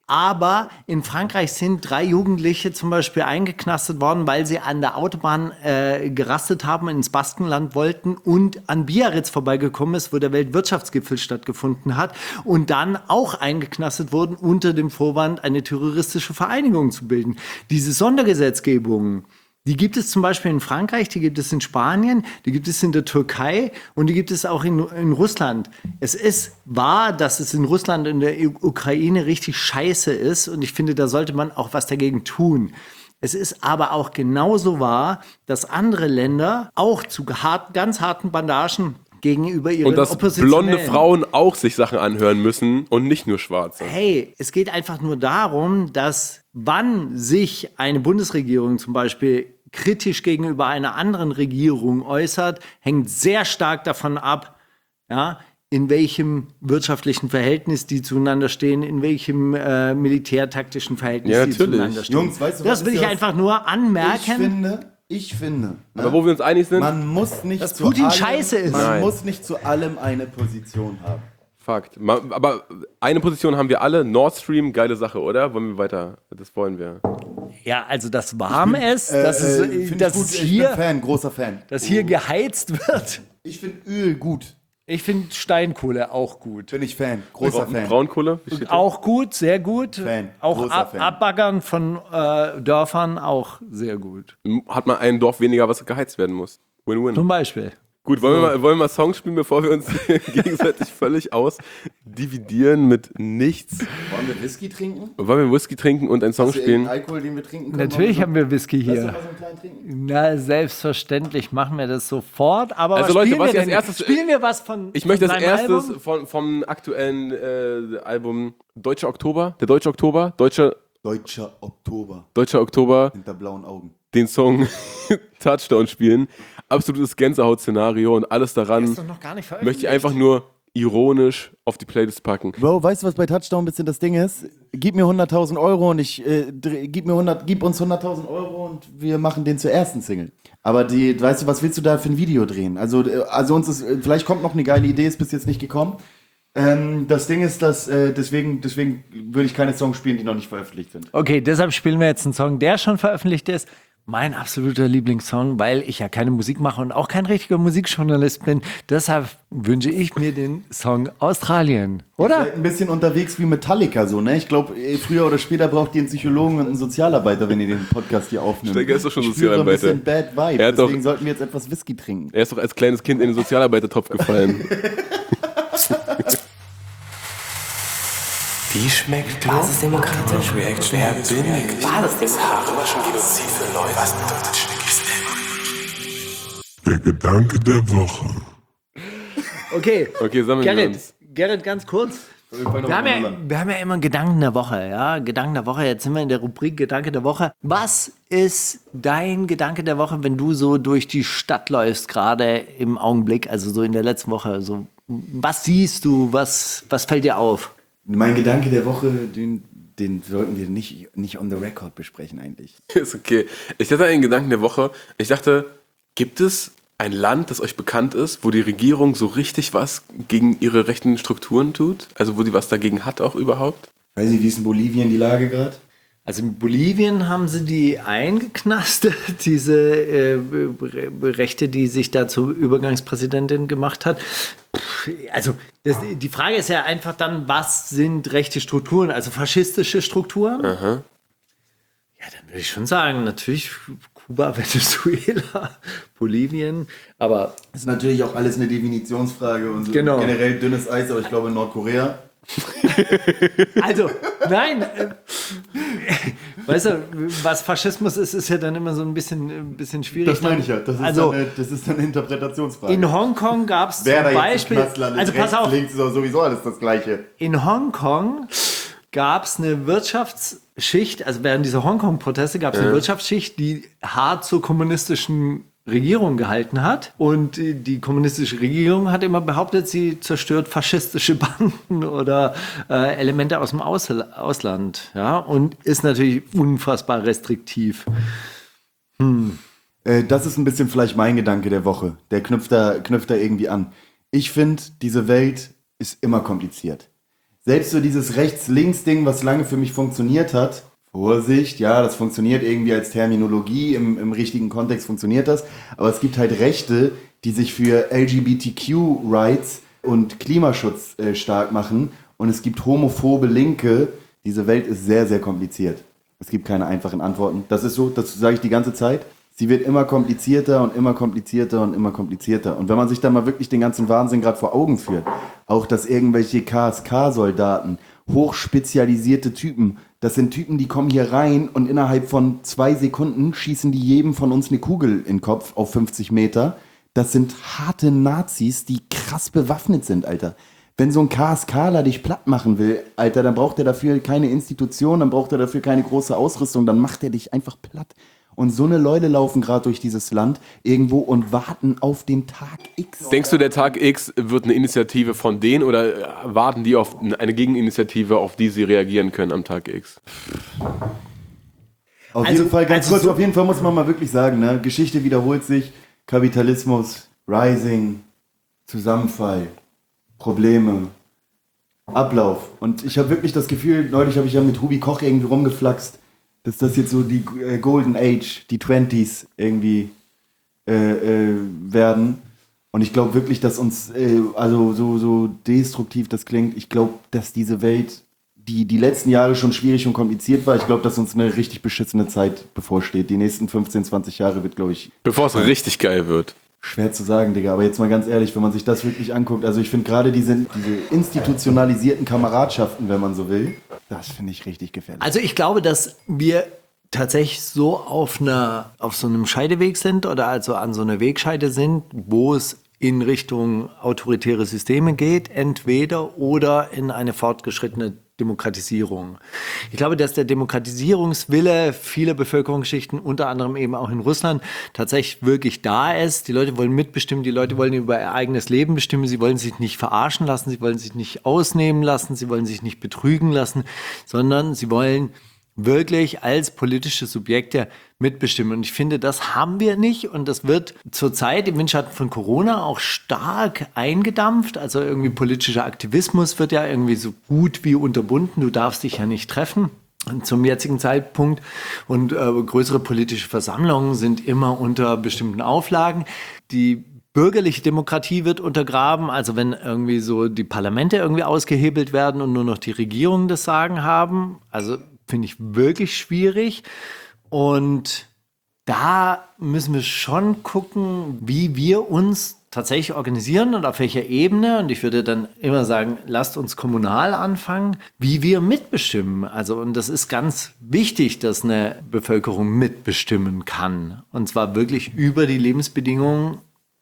Aber in Frankreich sind 3 Jugendliche zum Beispiel eingeknastet worden, weil sie an der Autobahn gerastet haben, ins Baskenland wollten und an Biarritz vorbeigekommen ist, wo der Weltwirtschaftsgipfel stattgefunden hat und dann auch eingeknastet wurden unter dem Vorwand, eine terroristische Vereinigung zu bilden. Diese Sondergesetzgebung, die gibt es zum Beispiel in Frankreich, die gibt es in Spanien, die gibt es in der Türkei und die gibt es auch in Russland. Es ist wahr, dass es in Russland und in der Ukraine richtig scheiße ist und ich finde, da sollte man auch was dagegen tun. Es ist aber auch genauso wahr, dass andere Länder auch zu ganz harten Bandagen gegenüber ihren Und dass Oppositionellen. blonde Frauen auch sich Sachen anhören müssen und nicht nur schwarze. Hey, es geht einfach nur darum, dass wann sich eine Bundesregierung zum Beispiel kritisch gegenüber einer anderen Regierung äußert, hängt sehr stark davon ab, ja, in welchem wirtschaftlichen Verhältnis die zueinander stehen, in welchem militärtaktischen Verhältnis Ja, die natürlich. zueinander stehen. Jungs, weißt du, das was will ist ich das? einfach nur anmerken. Ich finde, Aber wo wir uns einig sind, man muss nicht Dass zu Putin allem, scheiße ist. Man Nein. muss nicht zu allem eine Position haben. Fakt. Aber eine Position haben wir alle, Nord Stream, geile Sache, oder? Wollen wir weiter? Das wollen wir. Ja, also das Warmes, Find dass ich gut. es Ich bin hier, Fan, großer Fan. dass hier geheizt wird. Ich finde Öl gut. Ich finde Steinkohle auch gut. Bin ich Fan, großer Fan. Braunkohle? Wie steht das? Auch gut, sehr gut. Fan, Auch großer Fan. Abbaggern von Dörfern auch sehr gut. Hat man ein Dorf weniger, was geheizt werden muss. Win-win. Zum Beispiel. Gut, wollen wir mal Songs spielen, bevor wir uns gegenseitig völlig ausdividieren mit nichts? Wollen wir Whisky trinken? Wollen wir Whisky trinken und einen Song Hast du spielen? irgendeinen Alkohol, den wir trinken können? Natürlich haben wir Whisky Lass uns hier. mal so einen kleinen trinken. Na, selbstverständlich machen wir das sofort. Aber Also was Leute, spielen was wir als denn? erstes- Spielen wir was von Ich möchte von als deinem erstes Album? vom aktuellen Album Deutscher Oktober, der Deutsche Oktober, Deutscher Oktober, Hinter blauen Augen. den Song Touchdown spielen. Absolutes Gänsehaut-Szenario und alles daran Ist doch noch gar nicht veröffentlicht. möchte ich einfach nur ironisch auf die Playlist packen. Bro, weißt du, was bei Touchdown ein bisschen das Ding ist? Gib mir 100.000 Euro und gib uns 100.000 Euro und wir machen den zur ersten Single. Aber weißt du, was willst du da für ein Video drehen? Also uns ist, vielleicht kommt noch eine geile Idee, ist bis jetzt nicht gekommen. Das Ding ist, dass deswegen würde ich keine Songs spielen, die noch nicht veröffentlicht sind. Okay, deshalb spielen wir jetzt einen Song, der schon veröffentlicht ist. Mein absoluter Lieblingssong, weil ich ja keine Musik mache und auch kein richtiger Musikjournalist bin. Deshalb wünsche ich mir den Song Australien, oder? Seid ein bisschen unterwegs wie Metallica so, ne? Ich glaube, früher oder später braucht ihr einen Psychologen und einen Sozialarbeiter, wenn ihr den Podcast hier aufnimmt. Steiger ist doch schon Ich spüre so ein Sozialarbeiter. bisschen Bad Vibe, Er hat doch- deswegen sollten wir jetzt etwas Whisky trinken. Er ist doch als kleines Kind in den Sozialarbeitertopf gefallen. Wie schmeckt Basisdemokratisch? Wer bin ich? Basisdemokratisch. Genozid für Leute. Was bedeutet Schnickis? Der Gedanke der Woche. Okay, Okay, sammeln wir uns. Gerrit, ganz kurz. Wir haben ja immer einen Gedanken der Woche, ja. Gedanken der Woche, jetzt sind wir in der Rubrik Gedanke der Woche. Was ist dein Gedanke der Woche, wenn du so durch die Stadt läufst, gerade im Augenblick, also so in der letzten Woche? So, was siehst du, was fällt dir auf? Mein Gedanke der Woche, den sollten wir nicht on the record besprechen eigentlich. Ist okay. Ich hatte einen Gedanken der Woche. Ich dachte, gibt es ein Land, das euch bekannt ist, wo die Regierung so richtig was gegen ihre rechten Strukturen tut? Also wo die was dagegen hat auch überhaupt? Weiß nicht, wie ist in Bolivien die Lage gerade? Also in Bolivien haben sie die eingeknastet, diese Rechte, die sich da zur Übergangspräsidentin gemacht hat. Also die Frage ist ja einfach dann, was sind rechte Strukturen, also faschistische Strukturen? Aha. Ja, dann würde ich schon sagen, natürlich Kuba, Venezuela, Bolivien, aber Das ist natürlich auch alles eine Definitionsfrage und so Genau. generell dünnes Eis, aber ich glaube in Nordkorea. also, nein, weißt du, was Faschismus ist, ist ja dann immer so ein bisschen schwierig. Das meine ich ja. Das ist, Also, das ist dann eine Interpretationsfrage. in Hongkong gab es zum Wer da jetzt Beispiel, im Knast landet, also pass rechts, auf, links ist auch sowieso alles das Gleiche. in Hongkong gab es eine Wirtschaftsschicht, also während dieser Hongkong-Proteste gab es eine Wirtschaftsschicht, die hart zur kommunistischen Regierung gehalten hat. Und die kommunistische Regierung hat immer behauptet, sie zerstört faschistische Banden oder Elemente aus dem Ausland. Ja? Und ist natürlich unfassbar restriktiv. Das ist ein bisschen vielleicht mein Gedanke der Woche. Der knüpft da irgendwie an. Ich finde, diese Welt ist immer kompliziert. selbst so dieses Rechts-Links-Ding, was lange für mich funktioniert hat, Vorsicht, ja, das funktioniert irgendwie als Terminologie, im richtigen Kontext funktioniert das, aber es gibt halt Rechte, die sich für LGBTQ-Rights und Klimaschutz stark machen und es gibt homophobe Linke. Diese Welt ist sehr, sehr kompliziert. Es gibt keine einfachen Antworten. Das ist so, das sage ich die ganze Zeit. Sie wird immer komplizierter und immer komplizierter und immer komplizierter. Und wenn man sich da mal wirklich den ganzen Wahnsinn gerade vor Augen führt, auch dass irgendwelche KSK-Soldaten, hochspezialisierte Typen, das sind Typen, die kommen hier rein und innerhalb von 2 Sekunden schießen die jedem von uns eine Kugel in den Kopf auf 50 Meter. Das sind harte Nazis, die krass bewaffnet sind, Alter. Wenn so ein KSKler dich platt machen will, Alter, dann braucht er dafür keine Institution, dann braucht er dafür keine große Ausrüstung, dann macht er dich einfach platt. Und so eine Leute laufen gerade durch dieses Land irgendwo und warten auf den Tag X. Denkst du, der Tag X wird eine Initiative von denen oder warten die auf eine Gegeninitiative, auf die sie reagieren können am Tag X? Auf jeden Fall, ganz kurz, auf jeden Fall muss man mal wirklich sagen, ne? Geschichte wiederholt sich, Kapitalismus, Rising, Zusammenfall, Probleme, Ablauf. Und ich habe wirklich das Gefühl, neulich habe ich ja mit Hubi Koch irgendwie rumgeflaxt, dass das jetzt so die Golden Age, die 20s irgendwie werden. Und ich glaube wirklich, dass uns, also so destruktiv das klingt, ich glaube, dass diese Welt, die letzten Jahre schon schwierig und kompliziert war, ich glaube, dass uns eine richtig beschissene Zeit bevorsteht. Die nächsten 15, 20 Jahre wird, glaube ich... Bevor es richtig geil wird. Schwer zu sagen, Digga, aber jetzt mal ganz ehrlich, wenn man sich das wirklich anguckt, also ich finde gerade diese institutionalisierten Kameradschaften, wenn man so will, das finde ich richtig gefährlich. Also ich glaube, dass wir tatsächlich so auf so einem Scheideweg sind oder also an so einer Wegscheide sind, wo es in Richtung autoritäre Systeme geht, entweder oder in eine fortgeschrittene Demokratisierung. Ich glaube, dass der Demokratisierungswille vieler Bevölkerungsschichten, unter anderem eben auch in Russland, tatsächlich wirklich da ist. Die Leute wollen mitbestimmen, die Leute wollen über ihr eigenes Leben bestimmen, sie wollen sich nicht verarschen lassen, sie wollen sich nicht ausnehmen lassen, sie wollen sich nicht betrügen lassen, sondern sie wollen wirklich als politische Subjekte mitbestimmen. Und ich finde, das haben wir nicht und das wird zurzeit im Windschatten von Corona auch stark eingedampft. Also irgendwie politischer Aktivismus wird ja irgendwie so gut wie unterbunden. Du darfst dich ja nicht treffen zum jetzigen Zeitpunkt und größere politische Versammlungen sind immer unter bestimmten Auflagen. Die bürgerliche Demokratie wird untergraben, also wenn irgendwie so die Parlamente irgendwie ausgehebelt werden und nur noch die Regierungen das Sagen haben, also finde ich wirklich schwierig. Und da müssen wir schon gucken, wie wir uns tatsächlich organisieren und auf welcher Ebene. Und ich würde dann immer sagen, lasst uns kommunal anfangen, wie wir mitbestimmen. Also, und das ist ganz wichtig, dass eine Bevölkerung mitbestimmen kann. Und zwar wirklich über die Lebensbedingungen,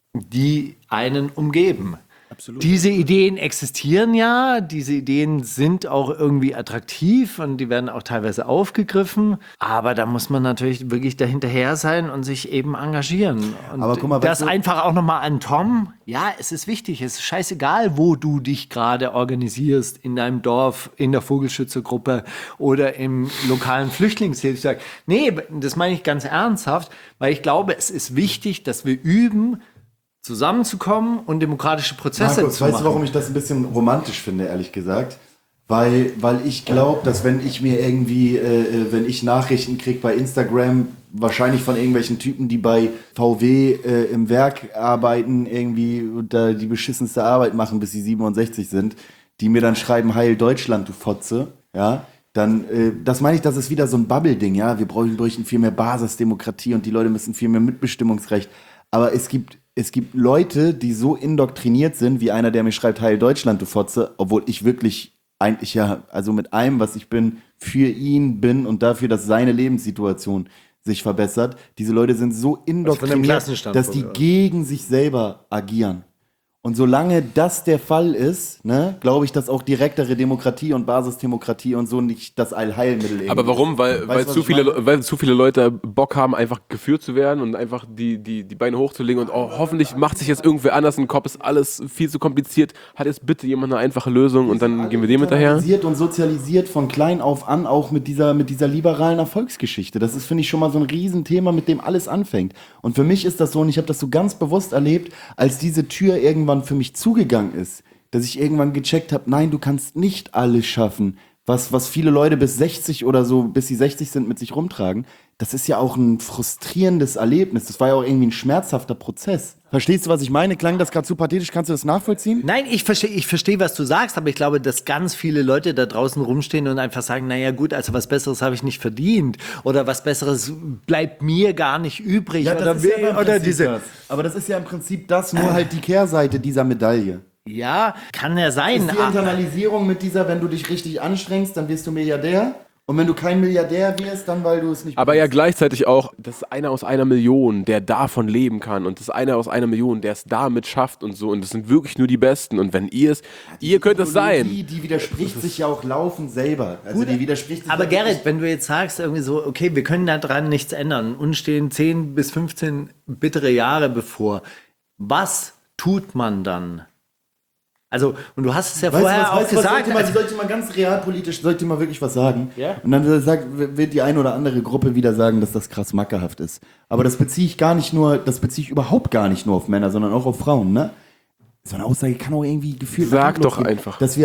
die einen umgeben. Absolut. Diese Ideen existieren ja, diese Ideen sind auch irgendwie attraktiv und die werden auch teilweise aufgegriffen, aber da muss man natürlich wirklich dahinterher sein und sich eben engagieren. Und aber guck mal, das einfach auch nochmal an Tom, ja, es ist wichtig, es ist scheißegal, wo du dich gerade organisierst, in deinem Dorf, in der Vogelschützergruppe oder im lokalen Flüchtlingshilfswerk. Nee, das meine ich ganz ernsthaft, weil ich glaube, es ist wichtig, dass wir üben, zusammenzukommen und demokratische Prozesse Markus, zu machen. weißt du, warum ich das ein bisschen romantisch finde, ehrlich gesagt? Weil ich glaube, dass wenn ich mir irgendwie, wenn ich Nachrichten kriege bei Instagram, wahrscheinlich von irgendwelchen Typen, die bei VW im Werk arbeiten, irgendwie da die beschissenste Arbeit machen, bis sie 67 sind, die mir dann schreiben, Heil Deutschland, du Fotze, ja, dann, das meine ich, das ist wieder so ein Bubble-Ding, ja, wir bräuchten viel mehr Basisdemokratie und die Leute müssen viel mehr Mitbestimmungsrecht, aber es gibt Leute, die so indoktriniert sind, wie einer, der mir schreibt, Heil Deutschland, du Fotze, obwohl ich wirklich eigentlich ja, also mit allem, was ich bin, für ihn bin und dafür, dass seine Lebenssituation sich verbessert. Diese Leute sind so indoktriniert, dass die gegen sich selber agieren. Und solange das der Fall ist, ne, glaube ich, dass auch direktere Demokratie und Basisdemokratie und so nicht das Allheilmittel ist. Aber warum? Weil zu viele Leute Bock haben, einfach geführt zu werden und einfach die Beine hochzulegen und hoffentlich macht sich jetzt irgendwer anders in den Kopf, ist alles viel zu kompliziert, hat jetzt bitte jemand eine einfache Lösung und dann gehen wir dem hinterher. Und sozialisiert von klein auf an, auch mit dieser liberalen Erfolgsgeschichte. Das ist, finde ich, schon mal so ein Riesenthema, mit dem alles anfängt. Und für mich ist das so, und ich habe das so ganz bewusst erlebt, als diese Tür irgendwann für mich zugegangen ist, dass ich irgendwann gecheckt habe, nein, du kannst nicht alles schaffen. Was viele Leute bis 60 oder so, bis sie 60 sind, mit sich rumtragen, das ist ja auch ein frustrierendes Erlebnis. Das war ja auch irgendwie ein schmerzhafter Prozess. Verstehst du, was ich meine? Klang das gerade zu pathetisch? Kannst du das nachvollziehen? Nein, ich verstehe, was du sagst, aber ich glaube, dass ganz viele Leute da draußen rumstehen und einfach sagen, naja gut, also was Besseres habe ich nicht verdient oder was Besseres bleibt mir gar nicht übrig. Ja, oder das ist ja im oder Prinzip diese. das. Aber das ist ja im Prinzip das, nur halt die Kehrseite dieser Medaille. Ja, kann ja sein. Ist die Internalisierung mit dieser, wenn du dich richtig anstrengst, dann wirst du Milliardär. Und wenn du kein Milliardär wirst, dann weil du es nicht Aber bist. ja gleichzeitig auch, das ist einer aus einer Million, der davon leben kann. Und das ist einer aus einer Million, der es damit schafft und so. Und das sind wirklich nur die Besten. Und wenn ihr es, ihr könnt es sein. Die widerspricht sich ja auch laufend selber. Also die widerspricht sich Aber ja Gerrit, wirklich. wenn du jetzt sagst, irgendwie so, okay, wir können daran nichts ändern, uns stehen 10 bis 15 bittere Jahre bevor. Was tut man dann? Also, und du hast es ja vorher auch gesagt. Sollte mal ganz realpolitisch, sollte mal wirklich was sagen. Ja. Und dann wird die eine oder andere Gruppe wieder sagen, dass das krass mackerhaft ist. Aber das beziehe ich überhaupt gar nicht nur auf Männer, sondern auch auf Frauen, ne? So eine Aussage kann auch irgendwie gefühlt. Sag doch einfach. Dass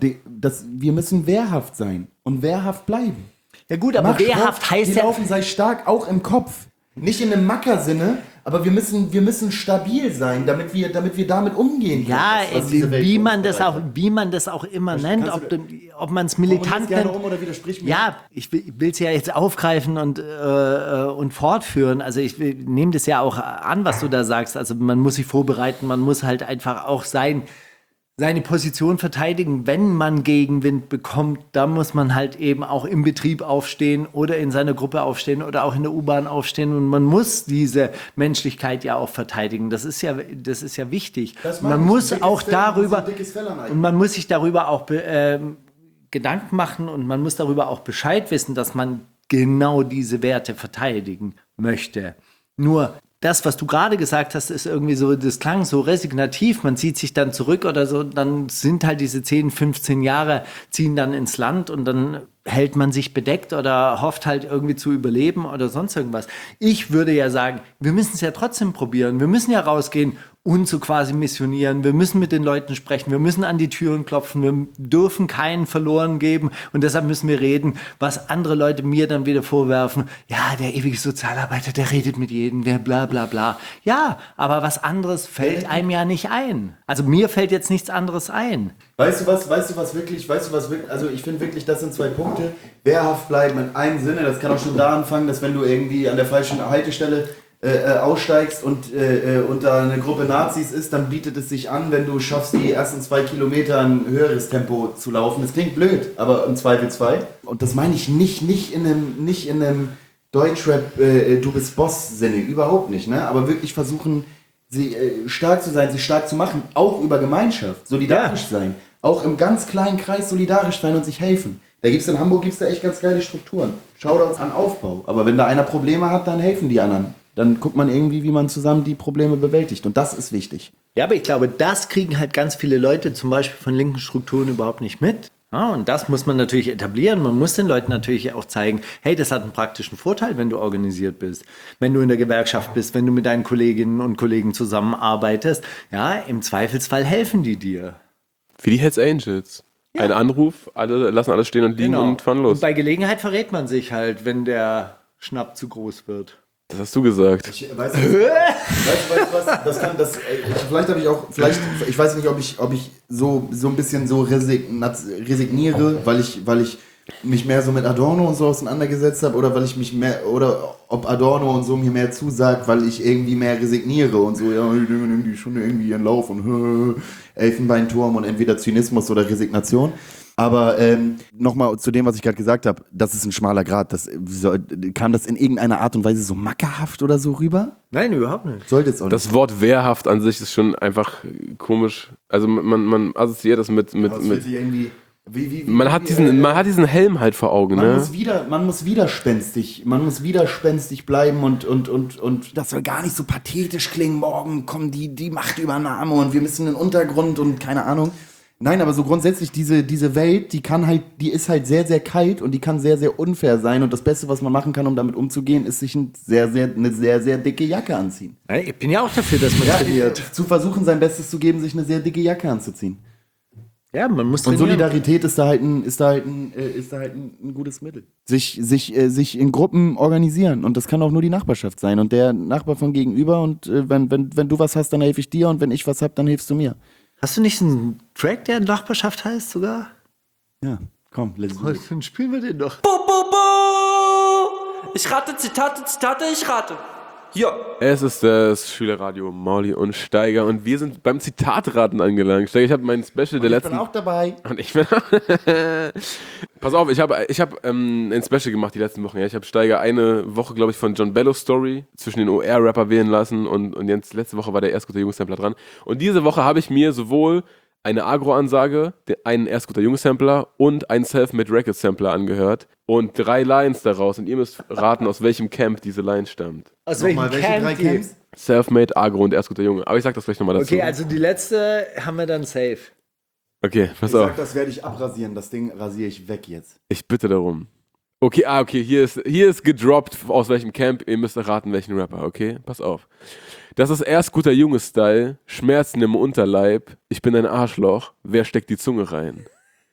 wir müssen wehrhaft sein und wehrhaft bleiben. Ja gut, aber wehrhaft heißt wir ja... laufen sei stark auch im Kopf. Nicht in einem Macker-Sinne, aber wir müssen stabil sein, damit wir damit umgehen können. Ja, was diese Welt wie uns man das bereitet. auch immer nennt, ob man es militant gerne nennt. oder widersprich mir. Ja, ich will es ja jetzt aufgreifen und fortführen. Also ich nehme das ja auch an, was du da sagst. Also man muss sich vorbereiten, man muss halt einfach auch seine Position verteidigen. Wenn man Gegenwind bekommt, dann muss man halt eben auch im Betrieb aufstehen oder in seiner Gruppe aufstehen oder auch in der U-Bahn aufstehen und man muss diese Menschlichkeit ja auch verteidigen. Das ist ja wichtig. Man muss auch darüber und man muss sich darüber auch Gedanken machen und man muss darüber auch Bescheid wissen, dass man genau diese Werte verteidigen möchte. Nur das, was du gerade gesagt hast, ist irgendwie so, das klang so resignativ, man zieht sich dann zurück oder so, dann sind halt diese 10, 15 Jahre, ziehen dann ins Land und dann hält man sich bedeckt oder hofft halt irgendwie zu überleben oder sonst irgendwas. Ich würde ja sagen, wir müssen es ja trotzdem probieren, wir müssen ja rausgehen und so quasi missionieren, wir müssen mit den Leuten sprechen, wir müssen an die Türen klopfen, wir dürfen keinen verloren geben und deshalb müssen wir reden, was andere Leute mir dann wieder vorwerfen, ja, der ewige Sozialarbeiter, der redet mit jedem, der bla bla bla. Ja, aber was anderes fällt einem ja nicht ein. Also mir fällt jetzt nichts anderes ein. Weißt du was wirklich, also ich finde wirklich, das sind zwei Punkte. Wehrhaft bleiben in einem Sinne, das kann auch schon da anfangen, dass wenn du irgendwie an der falschen Haltestelle aussteigst und da eine Gruppe Nazis ist, dann bietet es sich an, wenn du schaffst, die ersten 2 Kilometer ein höheres Tempo zu laufen. Das klingt blöd, aber im Zweifelsfall. Und das meine ich nicht in einem Deutschrap, du bist Boss-Sinne, überhaupt nicht, ne? Aber wirklich versuchen, sie stark zu sein, sie stark zu machen, auch über Gemeinschaft, solidarisch sein, auch im ganz kleinen Kreis solidarisch sein und sich helfen. In Hamburg gibt's da echt ganz geile Strukturen. Shoutouts an Aufbau. Aber wenn da einer Probleme hat, dann helfen die anderen. Dann guckt man irgendwie, wie man zusammen die Probleme bewältigt. Und das ist wichtig. Ja, aber ich glaube, das kriegen halt ganz viele Leute zum Beispiel von linken Strukturen überhaupt nicht mit. Ja, und das muss man natürlich etablieren. Man muss den Leuten natürlich auch zeigen, hey, das hat einen praktischen Vorteil, wenn du organisiert bist, wenn du in der Gewerkschaft bist, wenn du mit deinen Kolleginnen und Kollegen zusammenarbeitest. Ja, im Zweifelsfall helfen die dir. Wie die Hells Angels. Ja. Ein Anruf, alle lassen alles stehen und liegen und fahren los. Und bei Gelegenheit verrät man sich halt, wenn der Schnapp zu groß wird. Das hast du gesagt. Weißt du was? Ich weiß nicht, ob ich so ein bisschen so resigniere, weil ich mich mehr so mit Adorno und so auseinandergesetzt habe oder ob Adorno und so mir mehr zusagt, weil ich irgendwie mehr resigniere und so, ja, die schon irgendwie ihren Lauf und Elfenbeinturm und entweder Zynismus oder Resignation. Aber nochmal zu dem, was ich gerade gesagt habe, das ist ein schmaler Grat. Kam das in irgendeiner Art und Weise so mackerhaft oder so rüber? Nein, überhaupt nicht. Sollte es auch nicht. Das Wort wehrhaft an sich ist schon einfach komisch. Also man assoziiert das mit man hat diesen Helm halt vor Augen, man muss widerspenstig bleiben und das soll gar nicht so pathetisch klingen, morgen kommen die Machtübernahme und wir müssen in den Untergrund und keine Ahnung. Nein, aber so grundsätzlich diese Welt, die ist halt sehr, sehr kalt und die kann sehr, sehr unfair sein und das Beste, was man machen kann, um damit umzugehen, ist sich eine sehr, sehr dicke Jacke anziehen. Ich bin ja auch dafür, dass man trainiert. Zu versuchen, sein Bestes zu geben, sich eine sehr dicke Jacke anzuziehen. Ja, man muss Und trainieren. Solidarität ist da halt ein gutes Mittel. Sich in Gruppen organisieren. Und das kann auch nur die Nachbarschaft sein. Und der Nachbar von gegenüber. Und wenn du was hast, dann helfe ich dir. Und wenn ich was hab, dann hilfst du mir. Hast du nicht einen Track, der Nachbarschaft heißt sogar? Ja, komm, let's do it. Dann spielen wir den doch. Ich rate, Zitate, ich rate. Ja. Es ist das Schülerradio Mauli und Steiger und wir sind beim Zitatraten angelangt. Steiger, ich habe mein Special der Ich letzten... bin auch dabei. Und ich bin Pass auf, ich hab ein Special gemacht die letzten Wochen. Ja. Ich habe Steiger eine Woche, glaube ich, von John Bellows Story zwischen den OR-Rapper wählen lassen und jetzt letzte Woche war der Erstguter Jungs-Sampler dran. Und diese Woche habe ich mir sowohl eine Agro-Ansage, einen Erstguter Jungs-Sampler und einen Self-Made Records-Sampler angehört und 3 Lines daraus und ihr müsst raten, aus welchem Camp diese Line stammt. Aus welchem Nochmal, welche Camp 3 die? Camps? Self-Made, Agro und Erstguter Junge. Aber ich sag das gleich nochmal dazu. Okay, also die letzte haben wir dann safe. Okay, pass Ich auf. sag, das werde ich abrasieren. Das Ding rasiere ich weg jetzt. Ich bitte darum. Okay, hier ist gedroppt, aus welchem Camp. Ihr müsst erraten, welchen Rapper, okay? Pass auf. Das ist Erstguter Junge-Style, Schmerzen im Unterleib, ich bin ein Arschloch, wer steckt die Zunge rein?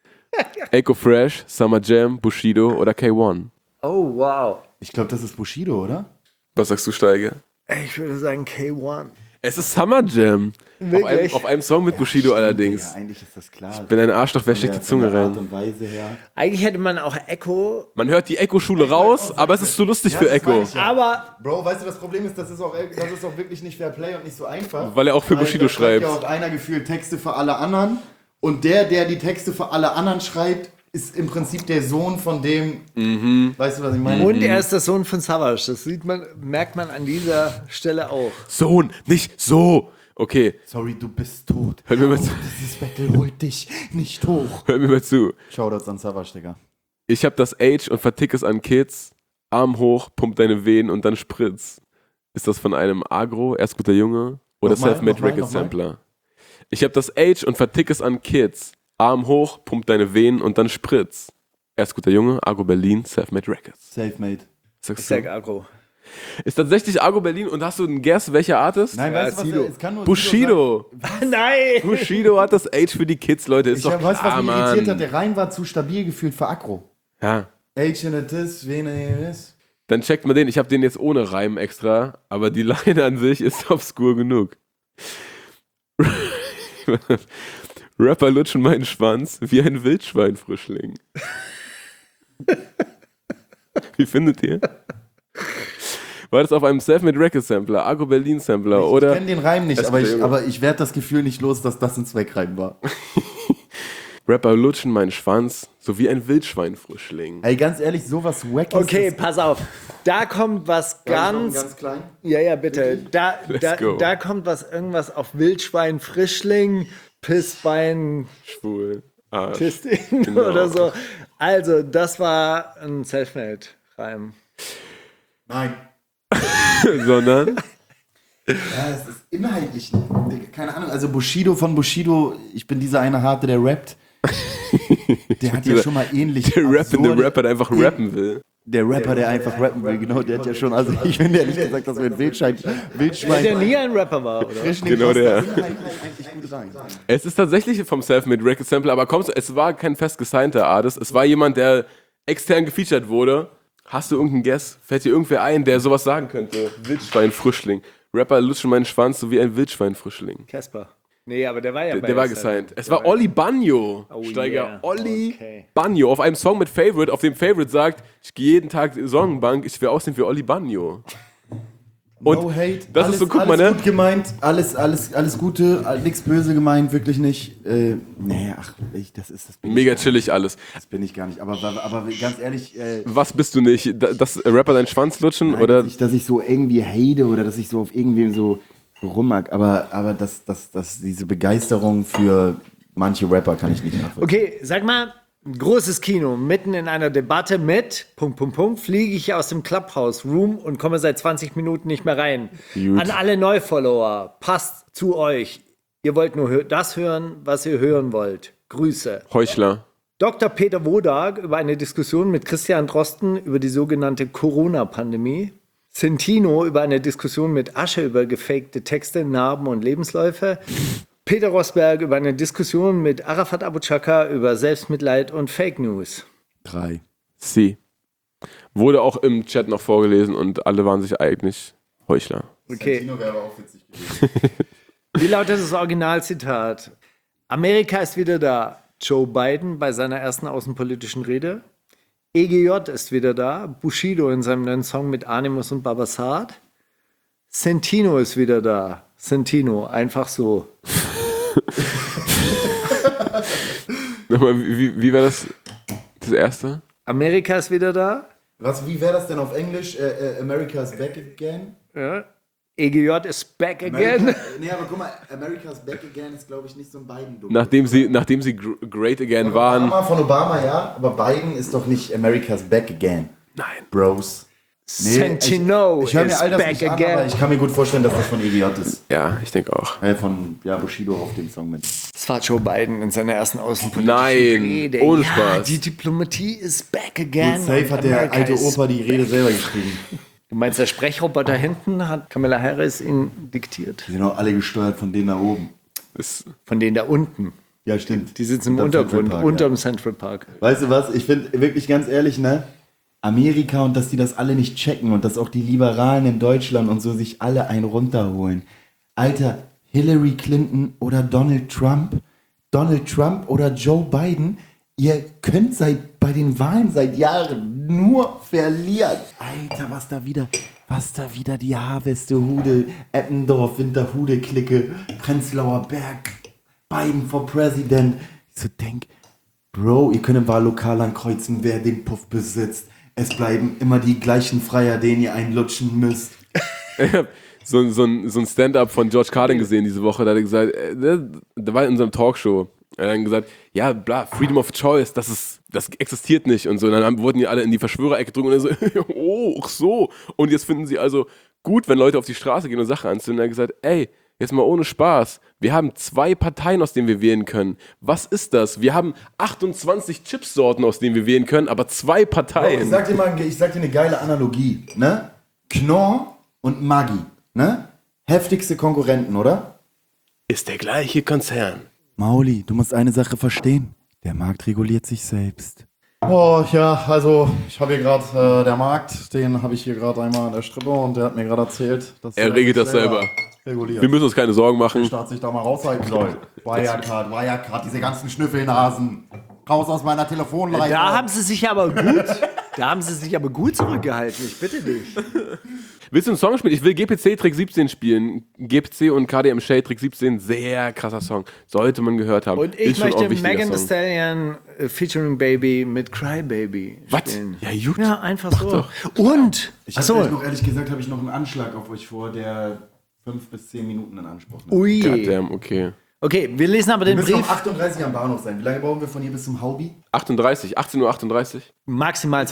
Echo Fresh, Summer Jam, Bushido oder K1? Oh, wow. Ich glaube, das ist Bushido, oder? Was sagst du, Steiger? Ich würde sagen K1. Es ist Summer Jam. Wirklich? Auf einem Song mit Bushido allerdings. Ja, eigentlich ist das klar. Ich bin ein Arschloch, wer steckt die Zunge Von der Art rein? und Weise her. Eigentlich hätte man auch Echo, Man hört die Echo-Schule raus, aber es ist zu lustig für das meine Echo. ich ja. aber Bro, weißt du, das Problem ist, das ist auch wirklich nicht Fair Play und nicht so einfach. Weil er auch für Bushido da schreibt schreibt. ja auch einer gefühlt Texte für alle anderen. Und der die Texte für alle anderen schreibt, ist im Prinzip der Sohn von dem. Weißt du, was ich meine? und er ist der Sohn von Savage. Das merkt man an dieser Stelle auch. Sohn, nicht so. Okay, Sorry, du bist tot. hör mir mal zu. Dieses Battle holt dich nicht hoch. Hör mir mal zu. Shoutouts an Savage, Digga. Ich hab das Age und vertick es an Kids. Arm hoch, pump deine Venen und dann spritz. Ist das von einem Agro, Erstguter Junge oder Nochmal, Self-Made nochmal, Record nochmal. Sampler? Ich hab das Age und vertick es an Kids. Arm hoch, pump deine Venen und dann spritz. Erstguter Junge, Agro Berlin, Self-Made Records. Selfmade. Sagst Ich du? sag Agro. Ist tatsächlich Agro Berlin und hast du einen Guess, welcher Artist? Nein, Ja, weißt du, Sido. was es kann nur Bushido. Nein! Bushido hat das Age für die Kids, Leute. Ist Ich doch weiß, was klar, mich irritiert hat. Mann. Der Reim war zu stabil gefühlt für Agro. Ja. Age in a Tis, Vene is. Dann checkt mal den. Ich habe den jetzt ohne Reim extra, aber die Line an sich ist obskur genug. Rapper lutschen meinen Schwanz wie ein Wildschweinfrischling. Wie findet ihr? War das auf einem Self-Made Record Sampler, Agro Berlin Sampler Ich oder? kenne den Reim nicht, Das aber Junge. ich werde das Gefühl nicht los, dass das ein Zweckreim war. Rapper lutschen meinen Schwanz so wie ein Wildschweinfrischling. Ey, ganz ehrlich, sowas wack ist Okay, das- pass auf. Da kommt was ganz. ganz klein. Ja, bitte. Let's go. Da kommt irgendwas auf Wildschwein, Frischling, Pissbein, Schwul. Arsch. Tisting Genau. oder so. Also, das war ein Selfmade-Reim. Nein. Sondern Ja, es ist inhaltlich, keine Ahnung, also Bushido von Bushido, ich bin dieser eine Harte, der rappt. Der hat ja schon mal ähnlich. der rappende absurde- Rapper, der einfach rappen will. Der Rapper, der einfach rappen will, genau, der hat ja schon, also ich finde ehrlich gesagt, dass wir ein Wildschwein Der nie ein Rapper war, oder? Frischling Genau passt der. da eigentlich gut rein. Es ist tatsächlich vom Self-Made Record Sampler, aber kommst du, es war kein fest gesignter Artist, es war jemand, der extern gefeatured wurde. Hast du irgendeinen Guess? Fällt dir irgendwer ein, der sowas sagen könnte? Wildschweinfrischling. Rapper lutschen meinen Schwanz so wie ein Wildschweinfrischling. Casper. Nee, aber der war ja Der war gesigned. Es war Olli Bagno. Oh, Steiger yeah. Olli Okay. Bagno auf einem Song mit Favorite, auf dem Favorite sagt, ich gehe jeden Tag in die Sonnenbank, ich will aussehen wie Olli Bagno. Und No hate. das ist so, guck mal, ne? Gut gemeint, alles Gute, nichts böse gemeint, wirklich nicht. Nee, ach, das bin Mega ich, chillig alles. das bin ich gar nicht. Aber ganz ehrlich, Was bist du nicht? Das Rapper deinen Schwanz lutschen? nein, Oder? dass ich so irgendwie hate oder dass ich so auf irgendwen so rummag, aber diese Begeisterung für manche Rapper kann ich nicht nachvollziehen. Okay, sag mal, großes Kino, mitten in einer Debatte mit, fliege ich aus dem Clubhouse-Room und komme seit 20 Minuten nicht mehr rein. Gut. An alle Neufollower, passt zu euch. Ihr wollt nur das hören, was ihr hören wollt. Grüße. Heuchler. Dr. Peter Wodak über eine Diskussion mit Christian Drosten über die sogenannte Corona-Pandemie. Centino über eine Diskussion mit Asche über gefakte Texte, Narben und Lebensläufe. Peter Rosberg über eine Diskussion mit Arafat Abu Chaka über Selbstmitleid und Fake News. 3. C. Wurde auch im Chat noch vorgelesen und alle waren sich eigentlich Heuchler. Okay. wäre aber auch witzig gewesen. Wie lautet das Originalzitat? Amerika ist wieder da. Joe Biden bei seiner ersten außenpolitischen Rede. EGJ ist wieder da. Bushido in seinem neuen Song mit Animus und Babasat. Sentino ist wieder da. Sentino, einfach so. Nochmal, wie war das erste? Amerika ist wieder da. Wie wäre das denn auf Englisch? America's back again? Ja. EGJ ist back again. Nee, aber guck mal, America's back again ist, glaube ich, nicht so ein Biden-Ding. Nachdem sie great again waren. Von Obama, ja, aber Biden ist doch nicht America's back again. Nein. Bros. Sentino ich höre mir is all das back nicht an, again. aber ich kann mir gut vorstellen, dass das von EGJ ist. Ja, ich denke auch. Von Bushido auf dem Song mit. Das war Joe Biden in seiner ersten außenpolitischen Nein, Rede. ohne ja, Spaß. Die Diplomatie ist back again. Gut, safe hat der America alte is Opa die Rede selber geschrieben. Du meinst, der Sprechroboter hinten hat Kamala Harris ihn diktiert? Die sind auch alle gesteuert von denen da oben. Von denen da unten. Ja, stimmt. Die sitzen im Unterm Untergrund, Central Park, unterm Central Park. Weißt du was? Ich finde wirklich ganz ehrlich, ne? Amerika und dass die das alle nicht checken und dass auch die Liberalen in Deutschland und so sich alle einen runterholen. Alter, Hillary Clinton oder Donald Trump oder Joe Biden, ihr könnt bei den Wahlen seit Jahren nur verlieren. Alter, was da wieder die Harvestehude, Eppendorf, Winterhude-Clique, Prenzlauer Berg, Biden for President. Ich so denk, Bro, ihr könnt im Wahllokal ankreuzen, wer den Puff besitzt. Es bleiben immer die gleichen Freier, denen ihr einlutschen müsst. Ich habe so ein Stand-up von George Carlin gesehen diese Woche. Da hat er gesagt, der war in unserem Talkshow. Er hat dann gesagt, ja, bla, Freedom of Choice, das existiert nicht und so. Und dann wurden die alle in die Verschwörerecke gedrückt und er so, oh, ach so. Und jetzt finden sie also gut, wenn Leute auf die Straße gehen und Sachen anzünden. Und er hat gesagt, ey, jetzt mal ohne Spaß. Wir haben 2 Parteien, aus denen wir wählen können. Was ist das? Wir haben 28 Chipsorten, aus denen wir wählen können, aber 2 Parteien. Ich sag dir eine geile Analogie, ne? Knorr und Maggi, ne? Heftigste Konkurrenten, oder? Ist der gleiche Konzern. Mauli, du musst eine Sache verstehen. Der Markt reguliert sich selbst. Oh ja, also ich habe hier gerade der Markt, den habe ich hier gerade einmal an der Strippe und der hat mir gerade erzählt, dass Er regelt das selber. reguliert. Wir müssen uns keine Sorgen Der machen. Staat sich da mal raushalten soll. Wirecard, diese ganzen Schnüffelnasen. Raus aus meiner Telefonleitung. Da haben sie sich aber gut zurückgehalten. Ich bitte dich. Willst du einen Song spielen? Ich will GPC Trick 17 spielen. GPC und KDM Shade Trick 17, sehr krasser Song. Sollte man gehört haben. Und ich Ist schon auch möchte wichtiger Megan Thee Song. Stallion featuring Baby mit Cry Baby Was? spielen. Ja, gut. Ja, einfach so. Und, Ehrlich gesagt, habe ich noch einen Anschlag auf euch vor, der 5 bis 10 Minuten in Anspruch nimmt. ui. Goddamn, okay. Okay, wir lesen aber Wir den müssen um Brief. 38 am Bahnhof sein. Wie lange brauchen wir von hier bis zum Haubi? 18:38 Uhr. Maximal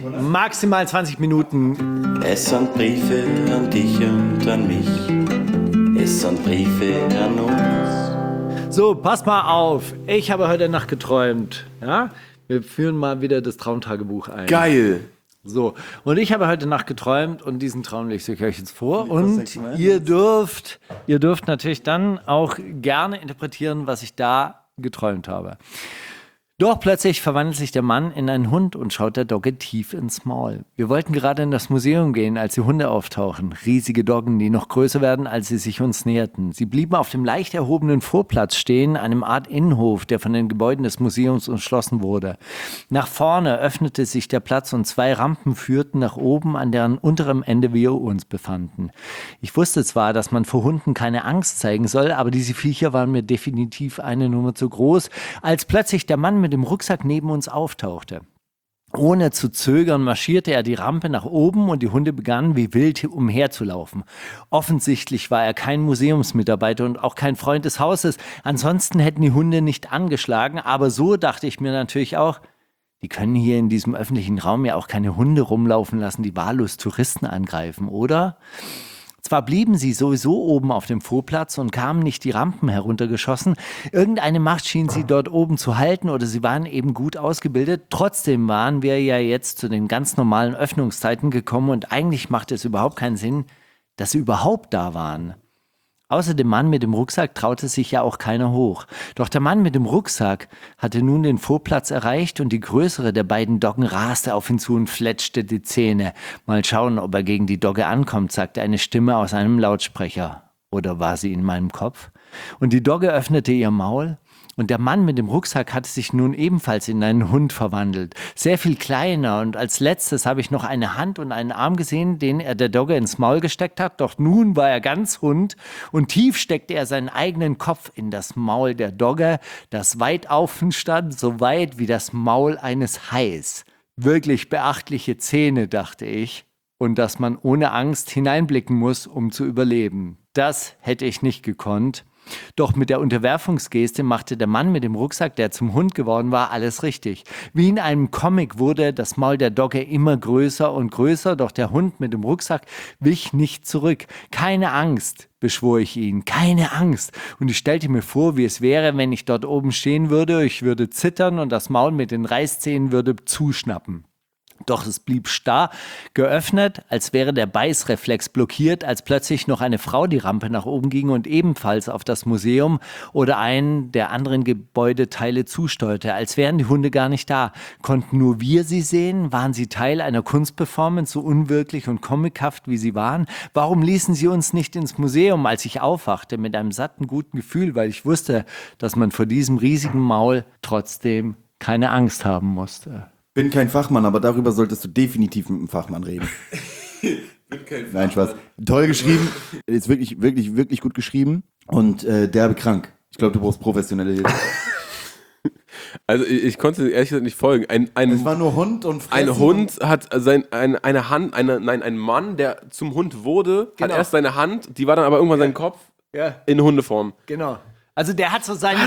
20 Minuten. Es sind Briefe an dich und an mich. Es sind Briefe an uns. So, pass mal auf. Ich habe heute Nacht geträumt. Ja? Wir führen mal wieder das Traumtagebuch ein. Geil. So, und ich habe heute Nacht geträumt und diesen Traum lese ich euch jetzt vor. Und ihr dürft natürlich dann auch gerne interpretieren, was ich da geträumt habe. Doch plötzlich verwandelt sich der Mann in einen Hund und schaut der Dogge tief ins Maul. Wir wollten gerade in das Museum gehen, als die Hunde auftauchen. Riesige Doggen, die noch größer werden, als sie sich uns näherten. Sie blieben auf dem leicht erhobenen Vorplatz stehen, einem Art Innenhof, der von den Gebäuden des Museums umschlossen wurde. Nach vorne öffnete sich der Platz und 2 Rampen führten nach oben, an deren unterem Ende wir uns befanden. Ich wusste zwar, dass man vor Hunden keine Angst zeigen soll, aber diese Viecher waren mir definitiv eine Nummer zu groß, als plötzlich der Mann mit dem Rucksack neben uns auftauchte. Ohne zu zögern marschierte er die Rampe nach oben und die Hunde begannen wie wild umherzulaufen. Offensichtlich war er kein Museumsmitarbeiter und auch kein Freund des Hauses. Ansonsten hätten die Hunde nicht angeschlagen, aber so dachte ich mir natürlich auch, die können hier in diesem öffentlichen Raum ja auch keine Hunde rumlaufen lassen, die wahllos Touristen angreifen, oder? Zwar blieben sie sowieso oben auf dem Vorplatz und kamen nicht die Rampen heruntergeschossen, irgendeine Macht schien sie dort oben zu halten oder sie waren eben gut ausgebildet. Trotzdem waren wir ja jetzt zu den ganz normalen Öffnungszeiten gekommen und eigentlich machte es überhaupt keinen Sinn, dass sie überhaupt da waren. Außer dem Mann mit dem Rucksack traute sich ja auch keiner hoch. Doch der Mann mit dem Rucksack hatte nun den Vorplatz erreicht und die größere der beiden Doggen raste auf ihn zu und fletschte die Zähne. Mal schauen, ob er gegen die Dogge ankommt, sagte eine Stimme aus einem Lautsprecher. Oder war sie in meinem Kopf? Und die Dogge öffnete ihr Maul. Und der Mann mit dem Rucksack hatte sich nun ebenfalls in einen Hund verwandelt. Sehr viel kleiner. Und als letztes habe ich noch eine Hand und einen Arm gesehen, den er der Dogge ins Maul gesteckt hat. Doch nun war er ganz Hund und tief steckte er seinen eigenen Kopf in das Maul der Dogge, das weit offen stand, so weit wie das Maul eines Hais. Wirklich beachtliche Zähne, dachte ich. Und dass man ohne Angst hineinblicken muss, um zu überleben. Das hätte ich nicht gekonnt. Doch mit der Unterwerfungsgeste machte der Mann mit dem Rucksack, der zum Hund geworden war, alles richtig. Wie in einem Comic wurde das Maul der Dogge immer größer und größer, doch der Hund mit dem Rucksack wich nicht zurück. Keine Angst, beschwor ich ihn, keine Angst. Und ich stellte mir vor, wie es wäre, wenn ich dort oben stehen würde. Ich würde zittern und das Maul mit den Reißzähnen würde zuschnappen. Doch es blieb starr geöffnet, als wäre der Beißreflex blockiert, als plötzlich noch eine Frau die Rampe nach oben ging und ebenfalls auf das Museum oder einen der anderen Gebäudeteile zusteuerte, als wären die Hunde gar nicht da. Konnten nur wir sie sehen? Waren sie Teil einer Kunstperformance, so unwirklich und comichaft, wie sie waren? Warum ließen sie uns nicht ins Museum, als ich aufwachte, mit einem satten, guten Gefühl, weil ich wusste, dass man vor diesem riesigen Maul trotzdem keine Angst haben musste. Bin kein Fachmann, aber darüber solltest du definitiv mit einem Fachmann reden. Nein, Spaß. Toll geschrieben. Ist wirklich, wirklich, wirklich gut geschrieben. Und derbe krank. Ich glaube, du brauchst professionelle Hilfe. Also ich konnte ehrlich gesagt nicht folgen. Es war nur Hund und Fressen. Ein Hund hat ein Mann, der zum Hund wurde, hat erst seine Hand, die war dann aber irgendwann sein Kopf in Hundeform. Genau. Also der hat so seine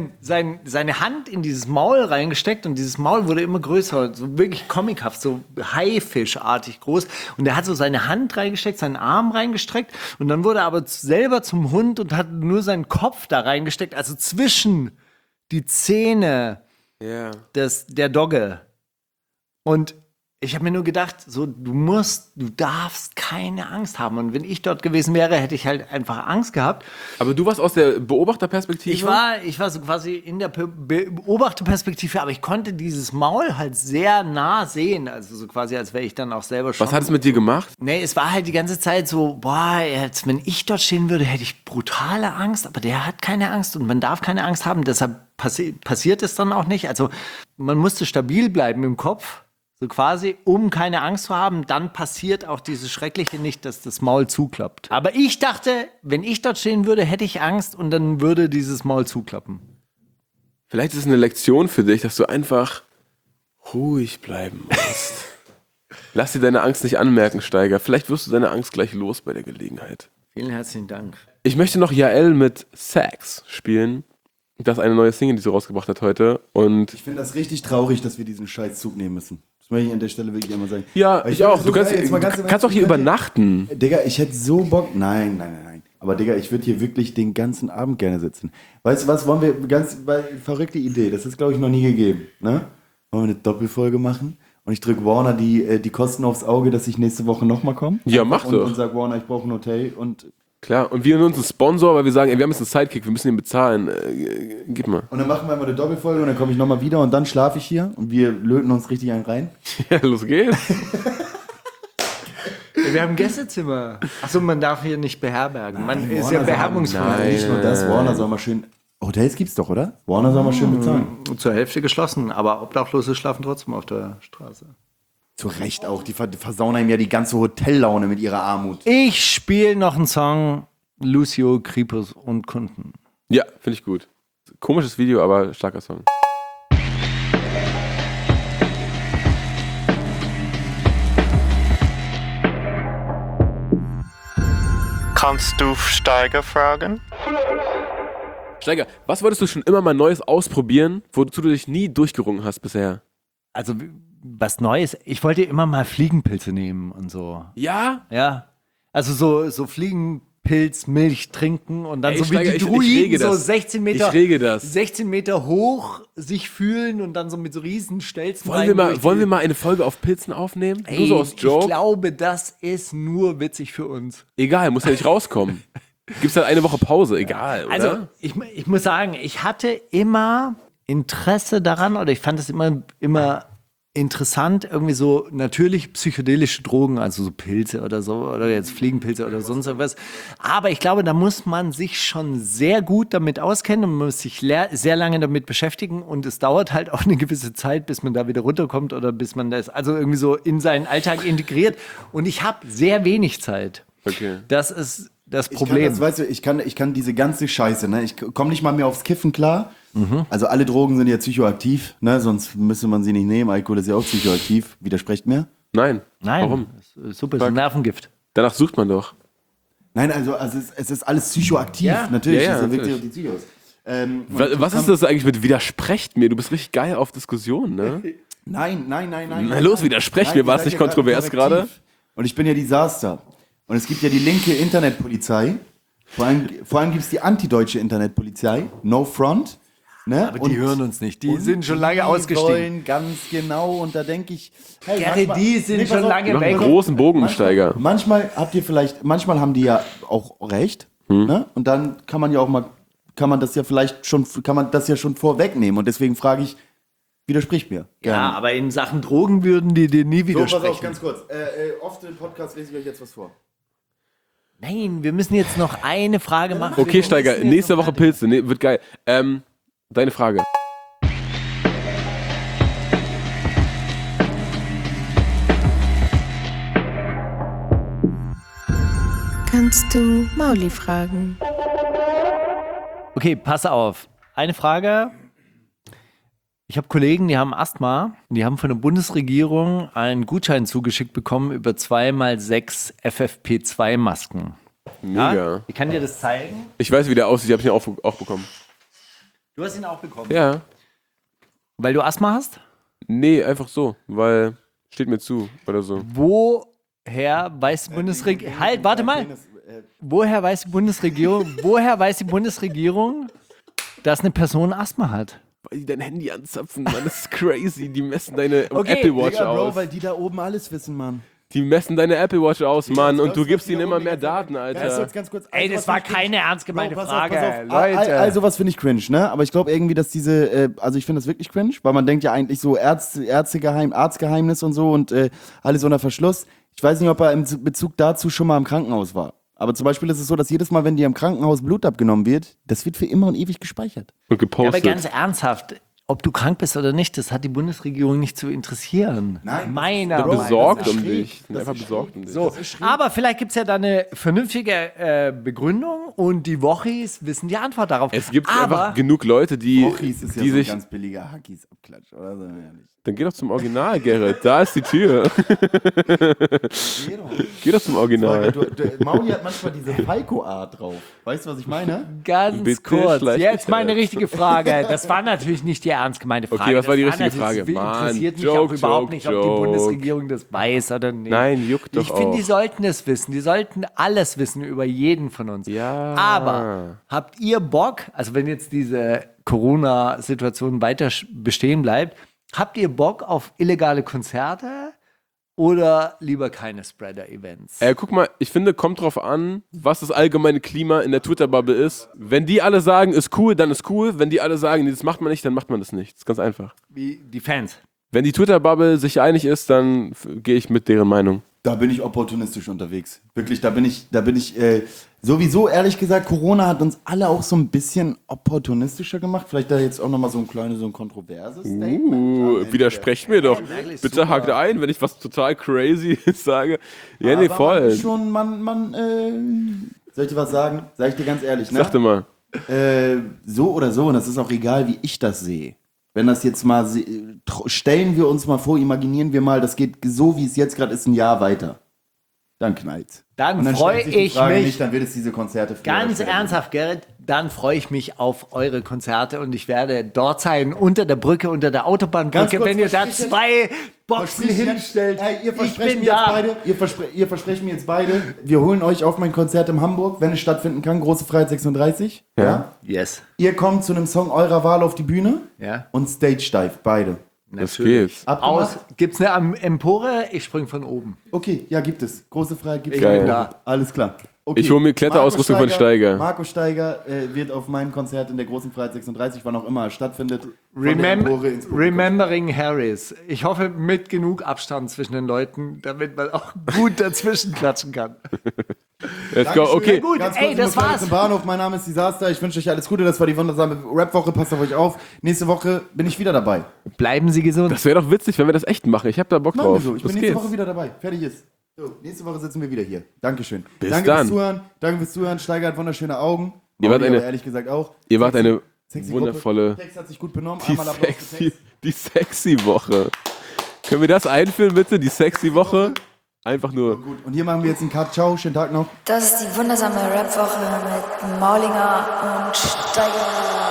Hand in dieses Maul reingesteckt und dieses Maul wurde immer größer, so wirklich comichaft, so Haifischartig groß. Und der hat so seine Hand reingesteckt, seinen Arm reingestreckt und dann wurde er aber selber zum Hund und hat nur seinen Kopf da reingesteckt, also zwischen die Zähne der Dogge. Und ich habe mir nur gedacht, so du darfst keine Angst haben. Und wenn ich dort gewesen wäre, hätte ich halt einfach Angst gehabt. Aber du warst aus der Beobachterperspektive? Ich war so quasi in der Beobachterperspektive, aber ich konnte dieses Maul halt sehr nah sehen. Also so quasi, als wäre ich dann auch selber schon. Was hat es mit dir gemacht? Nee, es war halt die ganze Zeit so, jetzt, wenn ich dort stehen würde, hätte ich brutale Angst. Aber der hat keine Angst und man darf keine Angst haben. Deshalb passiert es dann auch nicht. Also man musste stabil bleiben im Kopf. So quasi, um keine Angst zu haben, dann passiert auch dieses Schreckliche nicht, dass das Maul zuklappt. Aber ich dachte, wenn ich dort stehen würde, hätte ich Angst und dann würde dieses Maul zuklappen. Vielleicht ist es eine Lektion für dich, dass du einfach ruhig bleiben musst. Lass dir deine Angst nicht anmerken, Steiger. Vielleicht wirst du deine Angst gleich los bei der Gelegenheit. Vielen herzlichen Dank. Ich möchte noch Jael mit Sex spielen. Das ist eine neue Single, die sie rausgebracht hat heute. Und ich finde das richtig traurig, dass wir diesen Scheißzug nehmen müssen. Das möchte ich an der Stelle wirklich immer sagen. Ja, ich auch. So du kannst doch hier übernachten. Digga, ich hätte so Bock. Nein. Aber Digga, ich würde hier wirklich den ganzen Abend gerne sitzen. Weißt du was, wollen wir verrückte Idee, das ist glaube ich noch nie gegeben. Ne? Wollen wir eine Doppelfolge machen? Und ich drücke Warner die Kosten aufs Auge, dass ich nächste Woche nochmal komme? Ja, mach doch. Und sag Warner, ich brauche ein Hotel und... Klar, und wir uns einen Sponsor, weil wir sagen, ey, wir haben jetzt einen Sidekick, wir müssen ihn bezahlen. Gib mal. Und dann machen wir mal eine Doppelfolge und dann komme ich nochmal wieder und dann schlafe ich hier und wir löten uns richtig einen rein. Ja, los geht's. Wir haben ein Gästezimmer. Achso, man darf hier nicht beherbergen. Man ist ja beherbergungsfrei. Nicht nur das, Warner soll mal schön... Hotels gibt's doch, oder? Warner soll mal schön bezahlen. Zur Hälfte geschlossen, aber Obdachlose schlafen trotzdem auf der Straße. Zu Recht auch, die versauen einem ja die ganze Hotellaune mit ihrer Armut. Ich spiele noch einen Song, Lucio, Kripus und Kunden. Ja, finde ich gut. Komisches Video, aber starker Song. Kannst du Steiger fragen? Steiger, was wolltest du schon immer mal Neues ausprobieren, wozu du dich nie durchgerungen hast bisher? Also was Neues. Ich wollte immer mal Fliegenpilze nehmen und so. Ja? Ja. Also so Fliegenpilzmilch trinken und dann so wie Steiger, die Druiden ich so 16 Meter, Ich rege das. 16 Meter hoch sich fühlen und dann so mit so riesen Stelzen. Wollen wir mal eine Folge auf Pilzen aufnehmen? Ey, nur so aus Joke? Ich glaube, das ist nur witzig für uns. Egal, muss ja nicht rauskommen. gibst halt eine Woche Pause, egal, oder? Also, ich muss sagen, ich hatte immer Interesse daran oder ich fand es immer interessant, irgendwie so natürlich psychedelische Drogen, also so Pilze oder so, oder jetzt Fliegenpilze oder sonst was. Aber ich glaube, da muss man sich schon sehr gut damit auskennen und man muss sich sehr lange damit beschäftigen und es dauert halt auch eine gewisse Zeit, bis man da wieder runterkommt oder bis man das also irgendwie so in seinen Alltag integriert. Und ich habe sehr wenig Zeit. Okay. Das ist das Problem. Ich kann diese ganze Scheiße, ne? Ich komme nicht mal mehr aufs Kiffen klar. Also alle Drogen sind ja psychoaktiv, ne? Sonst müsste man sie nicht nehmen. Alkohol ist ja auch psychoaktiv. Widersprecht mir? Nein. Warum? Super, ist ein Nervengift. Danach sucht man doch. Nein, also es ist alles psychoaktiv. Ja. Natürlich, Ja, das wirkt natürlich. sich auf die Psyche aus. Was ist das eigentlich mit widersprecht mir? Du bist richtig geil auf Diskussionen, ne? Nein. Na los, widersprecht Nein, mir. War ich es sag nicht ja kontrovers gerade? korrektiv. Und ich bin ja Desaster. Und es gibt ja die linke Internetpolizei. Vor allem gibt es die antideutsche Internetpolizei. No Front. Ne? Aber die hören uns nicht. Die sind schon lange ausgestiegen. Die wollen ganz genau. Und da denke ich, hey, Gary, die sind schon lange Die machen einen weg. großen Bogensteiger. Manchmal haben die ja auch recht. Ne? Und dann kann man das ja schon vorwegnehmen. Und deswegen frage ich, widerspricht mir. Ja, aber in Sachen Drogen würden die dir nie So, pass widersprechen. auf, ganz kurz. Oft im Podcast lese ich euch jetzt was vor. Nein, wir müssen jetzt noch eine Frage machen. Okay, Steiger, nächste Woche Pilze. Nee, wird geil. Deine Frage. Kannst du Mauli fragen? Okay, pass auf. Eine Frage. Ich habe Kollegen, die haben Asthma. Die haben von der Bundesregierung einen Gutschein zugeschickt bekommen über 2x6 FFP2-Masken. Mega. Ja? Ich kann dir das zeigen. Ich weiß, wie der aussieht. Ich habe ihn auch bekommen. Du hast ihn auch bekommen? Ja. Weil du Asthma hast? Nee, einfach so. Weil steht mir zu oder so. Woher weiß die Bundesregierung... Halt, warte mal. Woher weiß die Bundesregierung, dass eine Person Asthma hat? Weil die dein Handy anzapfen, Mann. Das ist crazy. Die messen deine Okay, Apple Watch Digga, Bro, aus. weil die da oben alles wissen, Mann. Die messen deine Apple Watch aus, Mann. Und du das gibst ist ihnen ja immer unbedingt mehr ganz Daten, Alter. Ganz kurz. Ey, das war keine ernst gemeinte Frage. Leute. Also was finde ich cringe, ne? Aber ich glaube irgendwie, dass also ich finde das wirklich cringe, weil man denkt ja eigentlich so Arztgeheimnis und so und alles unter Verschluss. Ich weiß nicht, ob er im Bezug dazu schon mal im Krankenhaus war. Aber zum Beispiel ist es so, dass jedes Mal, wenn dir im Krankenhaus Blut abgenommen wird, das wird für immer und ewig gespeichert. Und Ja, aber gepostet. ganz ernsthaft, ob du krank bist oder nicht, das hat die Bundesregierung nicht zu interessieren. Nein, Meiner Sind Meinung besorgt nach. um schräg. dich. Sind Das einfach ist besorgt um dich. So, aber vielleicht gibt es ja da eine vernünftige Begründung und die Wochis wissen die Antwort darauf. Es gibt aber einfach genug Leute, die Wochis ist ja die so sich... ein ganz billiger Hackis-Abklatsch, oder? So, ehrlich. Dann geh doch zum Original, Gerrit. Da ist die Tür. Geh doch zum Original. Mauli hat manchmal diese Falco-Art drauf. Weißt du, was ich meine? ganz Bitte kurz, schleich jetzt dich meine halt. richtige Frage. Das war natürlich nicht die ernst gemeinte Frage. Okay, was war die Das richtige natürlich- Frage? Interessiert Mann, mich auch Joke, überhaupt Joke, nicht, ob die Joke. Bundesregierung das weiß oder nicht. Nein, juckt doch Ich finde, die auch. sollten es wissen. Die sollten alles wissen über jeden von uns. Ja. Aber habt ihr Bock, also wenn jetzt diese Corona-Situation weiter bestehen bleibt, habt ihr Bock auf illegale Konzerte oder lieber keine Spreader-Events? Guck mal, ich finde, kommt drauf an, was das allgemeine Klima in der Twitter-Bubble ist. Wenn die alle sagen, ist cool, dann ist cool. Wenn die alle sagen, nee, das macht man nicht, dann macht man das nicht. Das ist ganz einfach. Wie die Fans. Wenn die Twitter-Bubble sich einig ist, dann gehe ich mit deren Meinung. Da bin ich opportunistisch unterwegs. Wirklich, da bin ich sowieso, ehrlich gesagt, Corona hat uns alle auch so ein bisschen opportunistischer gemacht. Vielleicht da jetzt auch nochmal so ein kontroverses Statement. Widersprecht mir doch. Bitte hakt ein, wenn ich was total crazy sage. Ja, nee, Aber voll. Schon, soll ich dir was sagen? Sag ich dir ganz ehrlich, ne? Sagte mal. So oder so, und das ist auch egal, wie ich das sehe. Wenn das jetzt mal, stellen wir uns mal vor, imaginieren wir mal, das geht so, wie es jetzt gerade ist, ein Jahr weiter. Dann knallt's. Dann Und freue stellt sich die ich Frage mich. nicht, dann wird es diese Konzerte früher Ganz oder später ernsthaft, Gerrit, dann freue ich mich auf eure Konzerte und ich werde dort sein, unter der Brücke, unter der Autobahnbrücke, Ganz kurz, wenn ihr da versprechen- 2 Boxen Versprechen- hinstellt. Hey, ihr ich versprecht bin mir jetzt da. beide, ihr versprecht mir jetzt beide, wir holen euch auf mein Konzert in Hamburg, wenn es stattfinden kann, Große Freiheit 36. Ja. Yes. Ihr kommt zu einem Song eurer Wahl auf die Bühne Ja. und Stage Dive, beide. Das geht. Gibt's eine Empore? Ich spring von oben. Okay, ja, gibt es. Große Frage, gibt es. Geil. Da. Alles klar. Okay. Ich hole mir Kletterausrüstung von Steiger. Marco Steiger wird auf meinem Konzert in der Großen Freiheit 36, wann auch immer es stattfindet, von der Empore ins Publikum. Remembering Harris. Ich hoffe, mit genug Abstand zwischen den Leuten, damit man auch gut dazwischen klatschen kann. Let's go, okay. Gut, Ganz kurz, das war's. Zum Bahnhof. Mein Name ist Disaster. Ich wünsche euch alles Gute. Das war die wundersame Rap-Woche. Passt auf euch auf. Nächste Woche bin ich wieder dabei. Bleiben Sie gesund. Das wäre doch witzig, wenn wir das echt machen. Ich habe da Bock drauf. So. Ich bin nächste Woche wieder dabei. Fertig ist. So, nächste Woche sitzen wir wieder hier. Dankeschön. Bis Danke dann. fürs Zuhören. Danke fürs Zuhören. Steiger hat wunderschöne Augen. Ihr wart aber ehrlich gesagt auch. Ihr wart eine Sexy wundervolle... Text hat sich gut benommen. Einmal Applaus für Text. Die sexy Woche. Können wir das einführen, bitte? Die sexy Woche? Einfach nur... Gut. Und hier machen wir jetzt einen Cut. Ciao, schönen Tag noch. Das ist die wundersame Rap-Woche mit Maulinger und Steiger.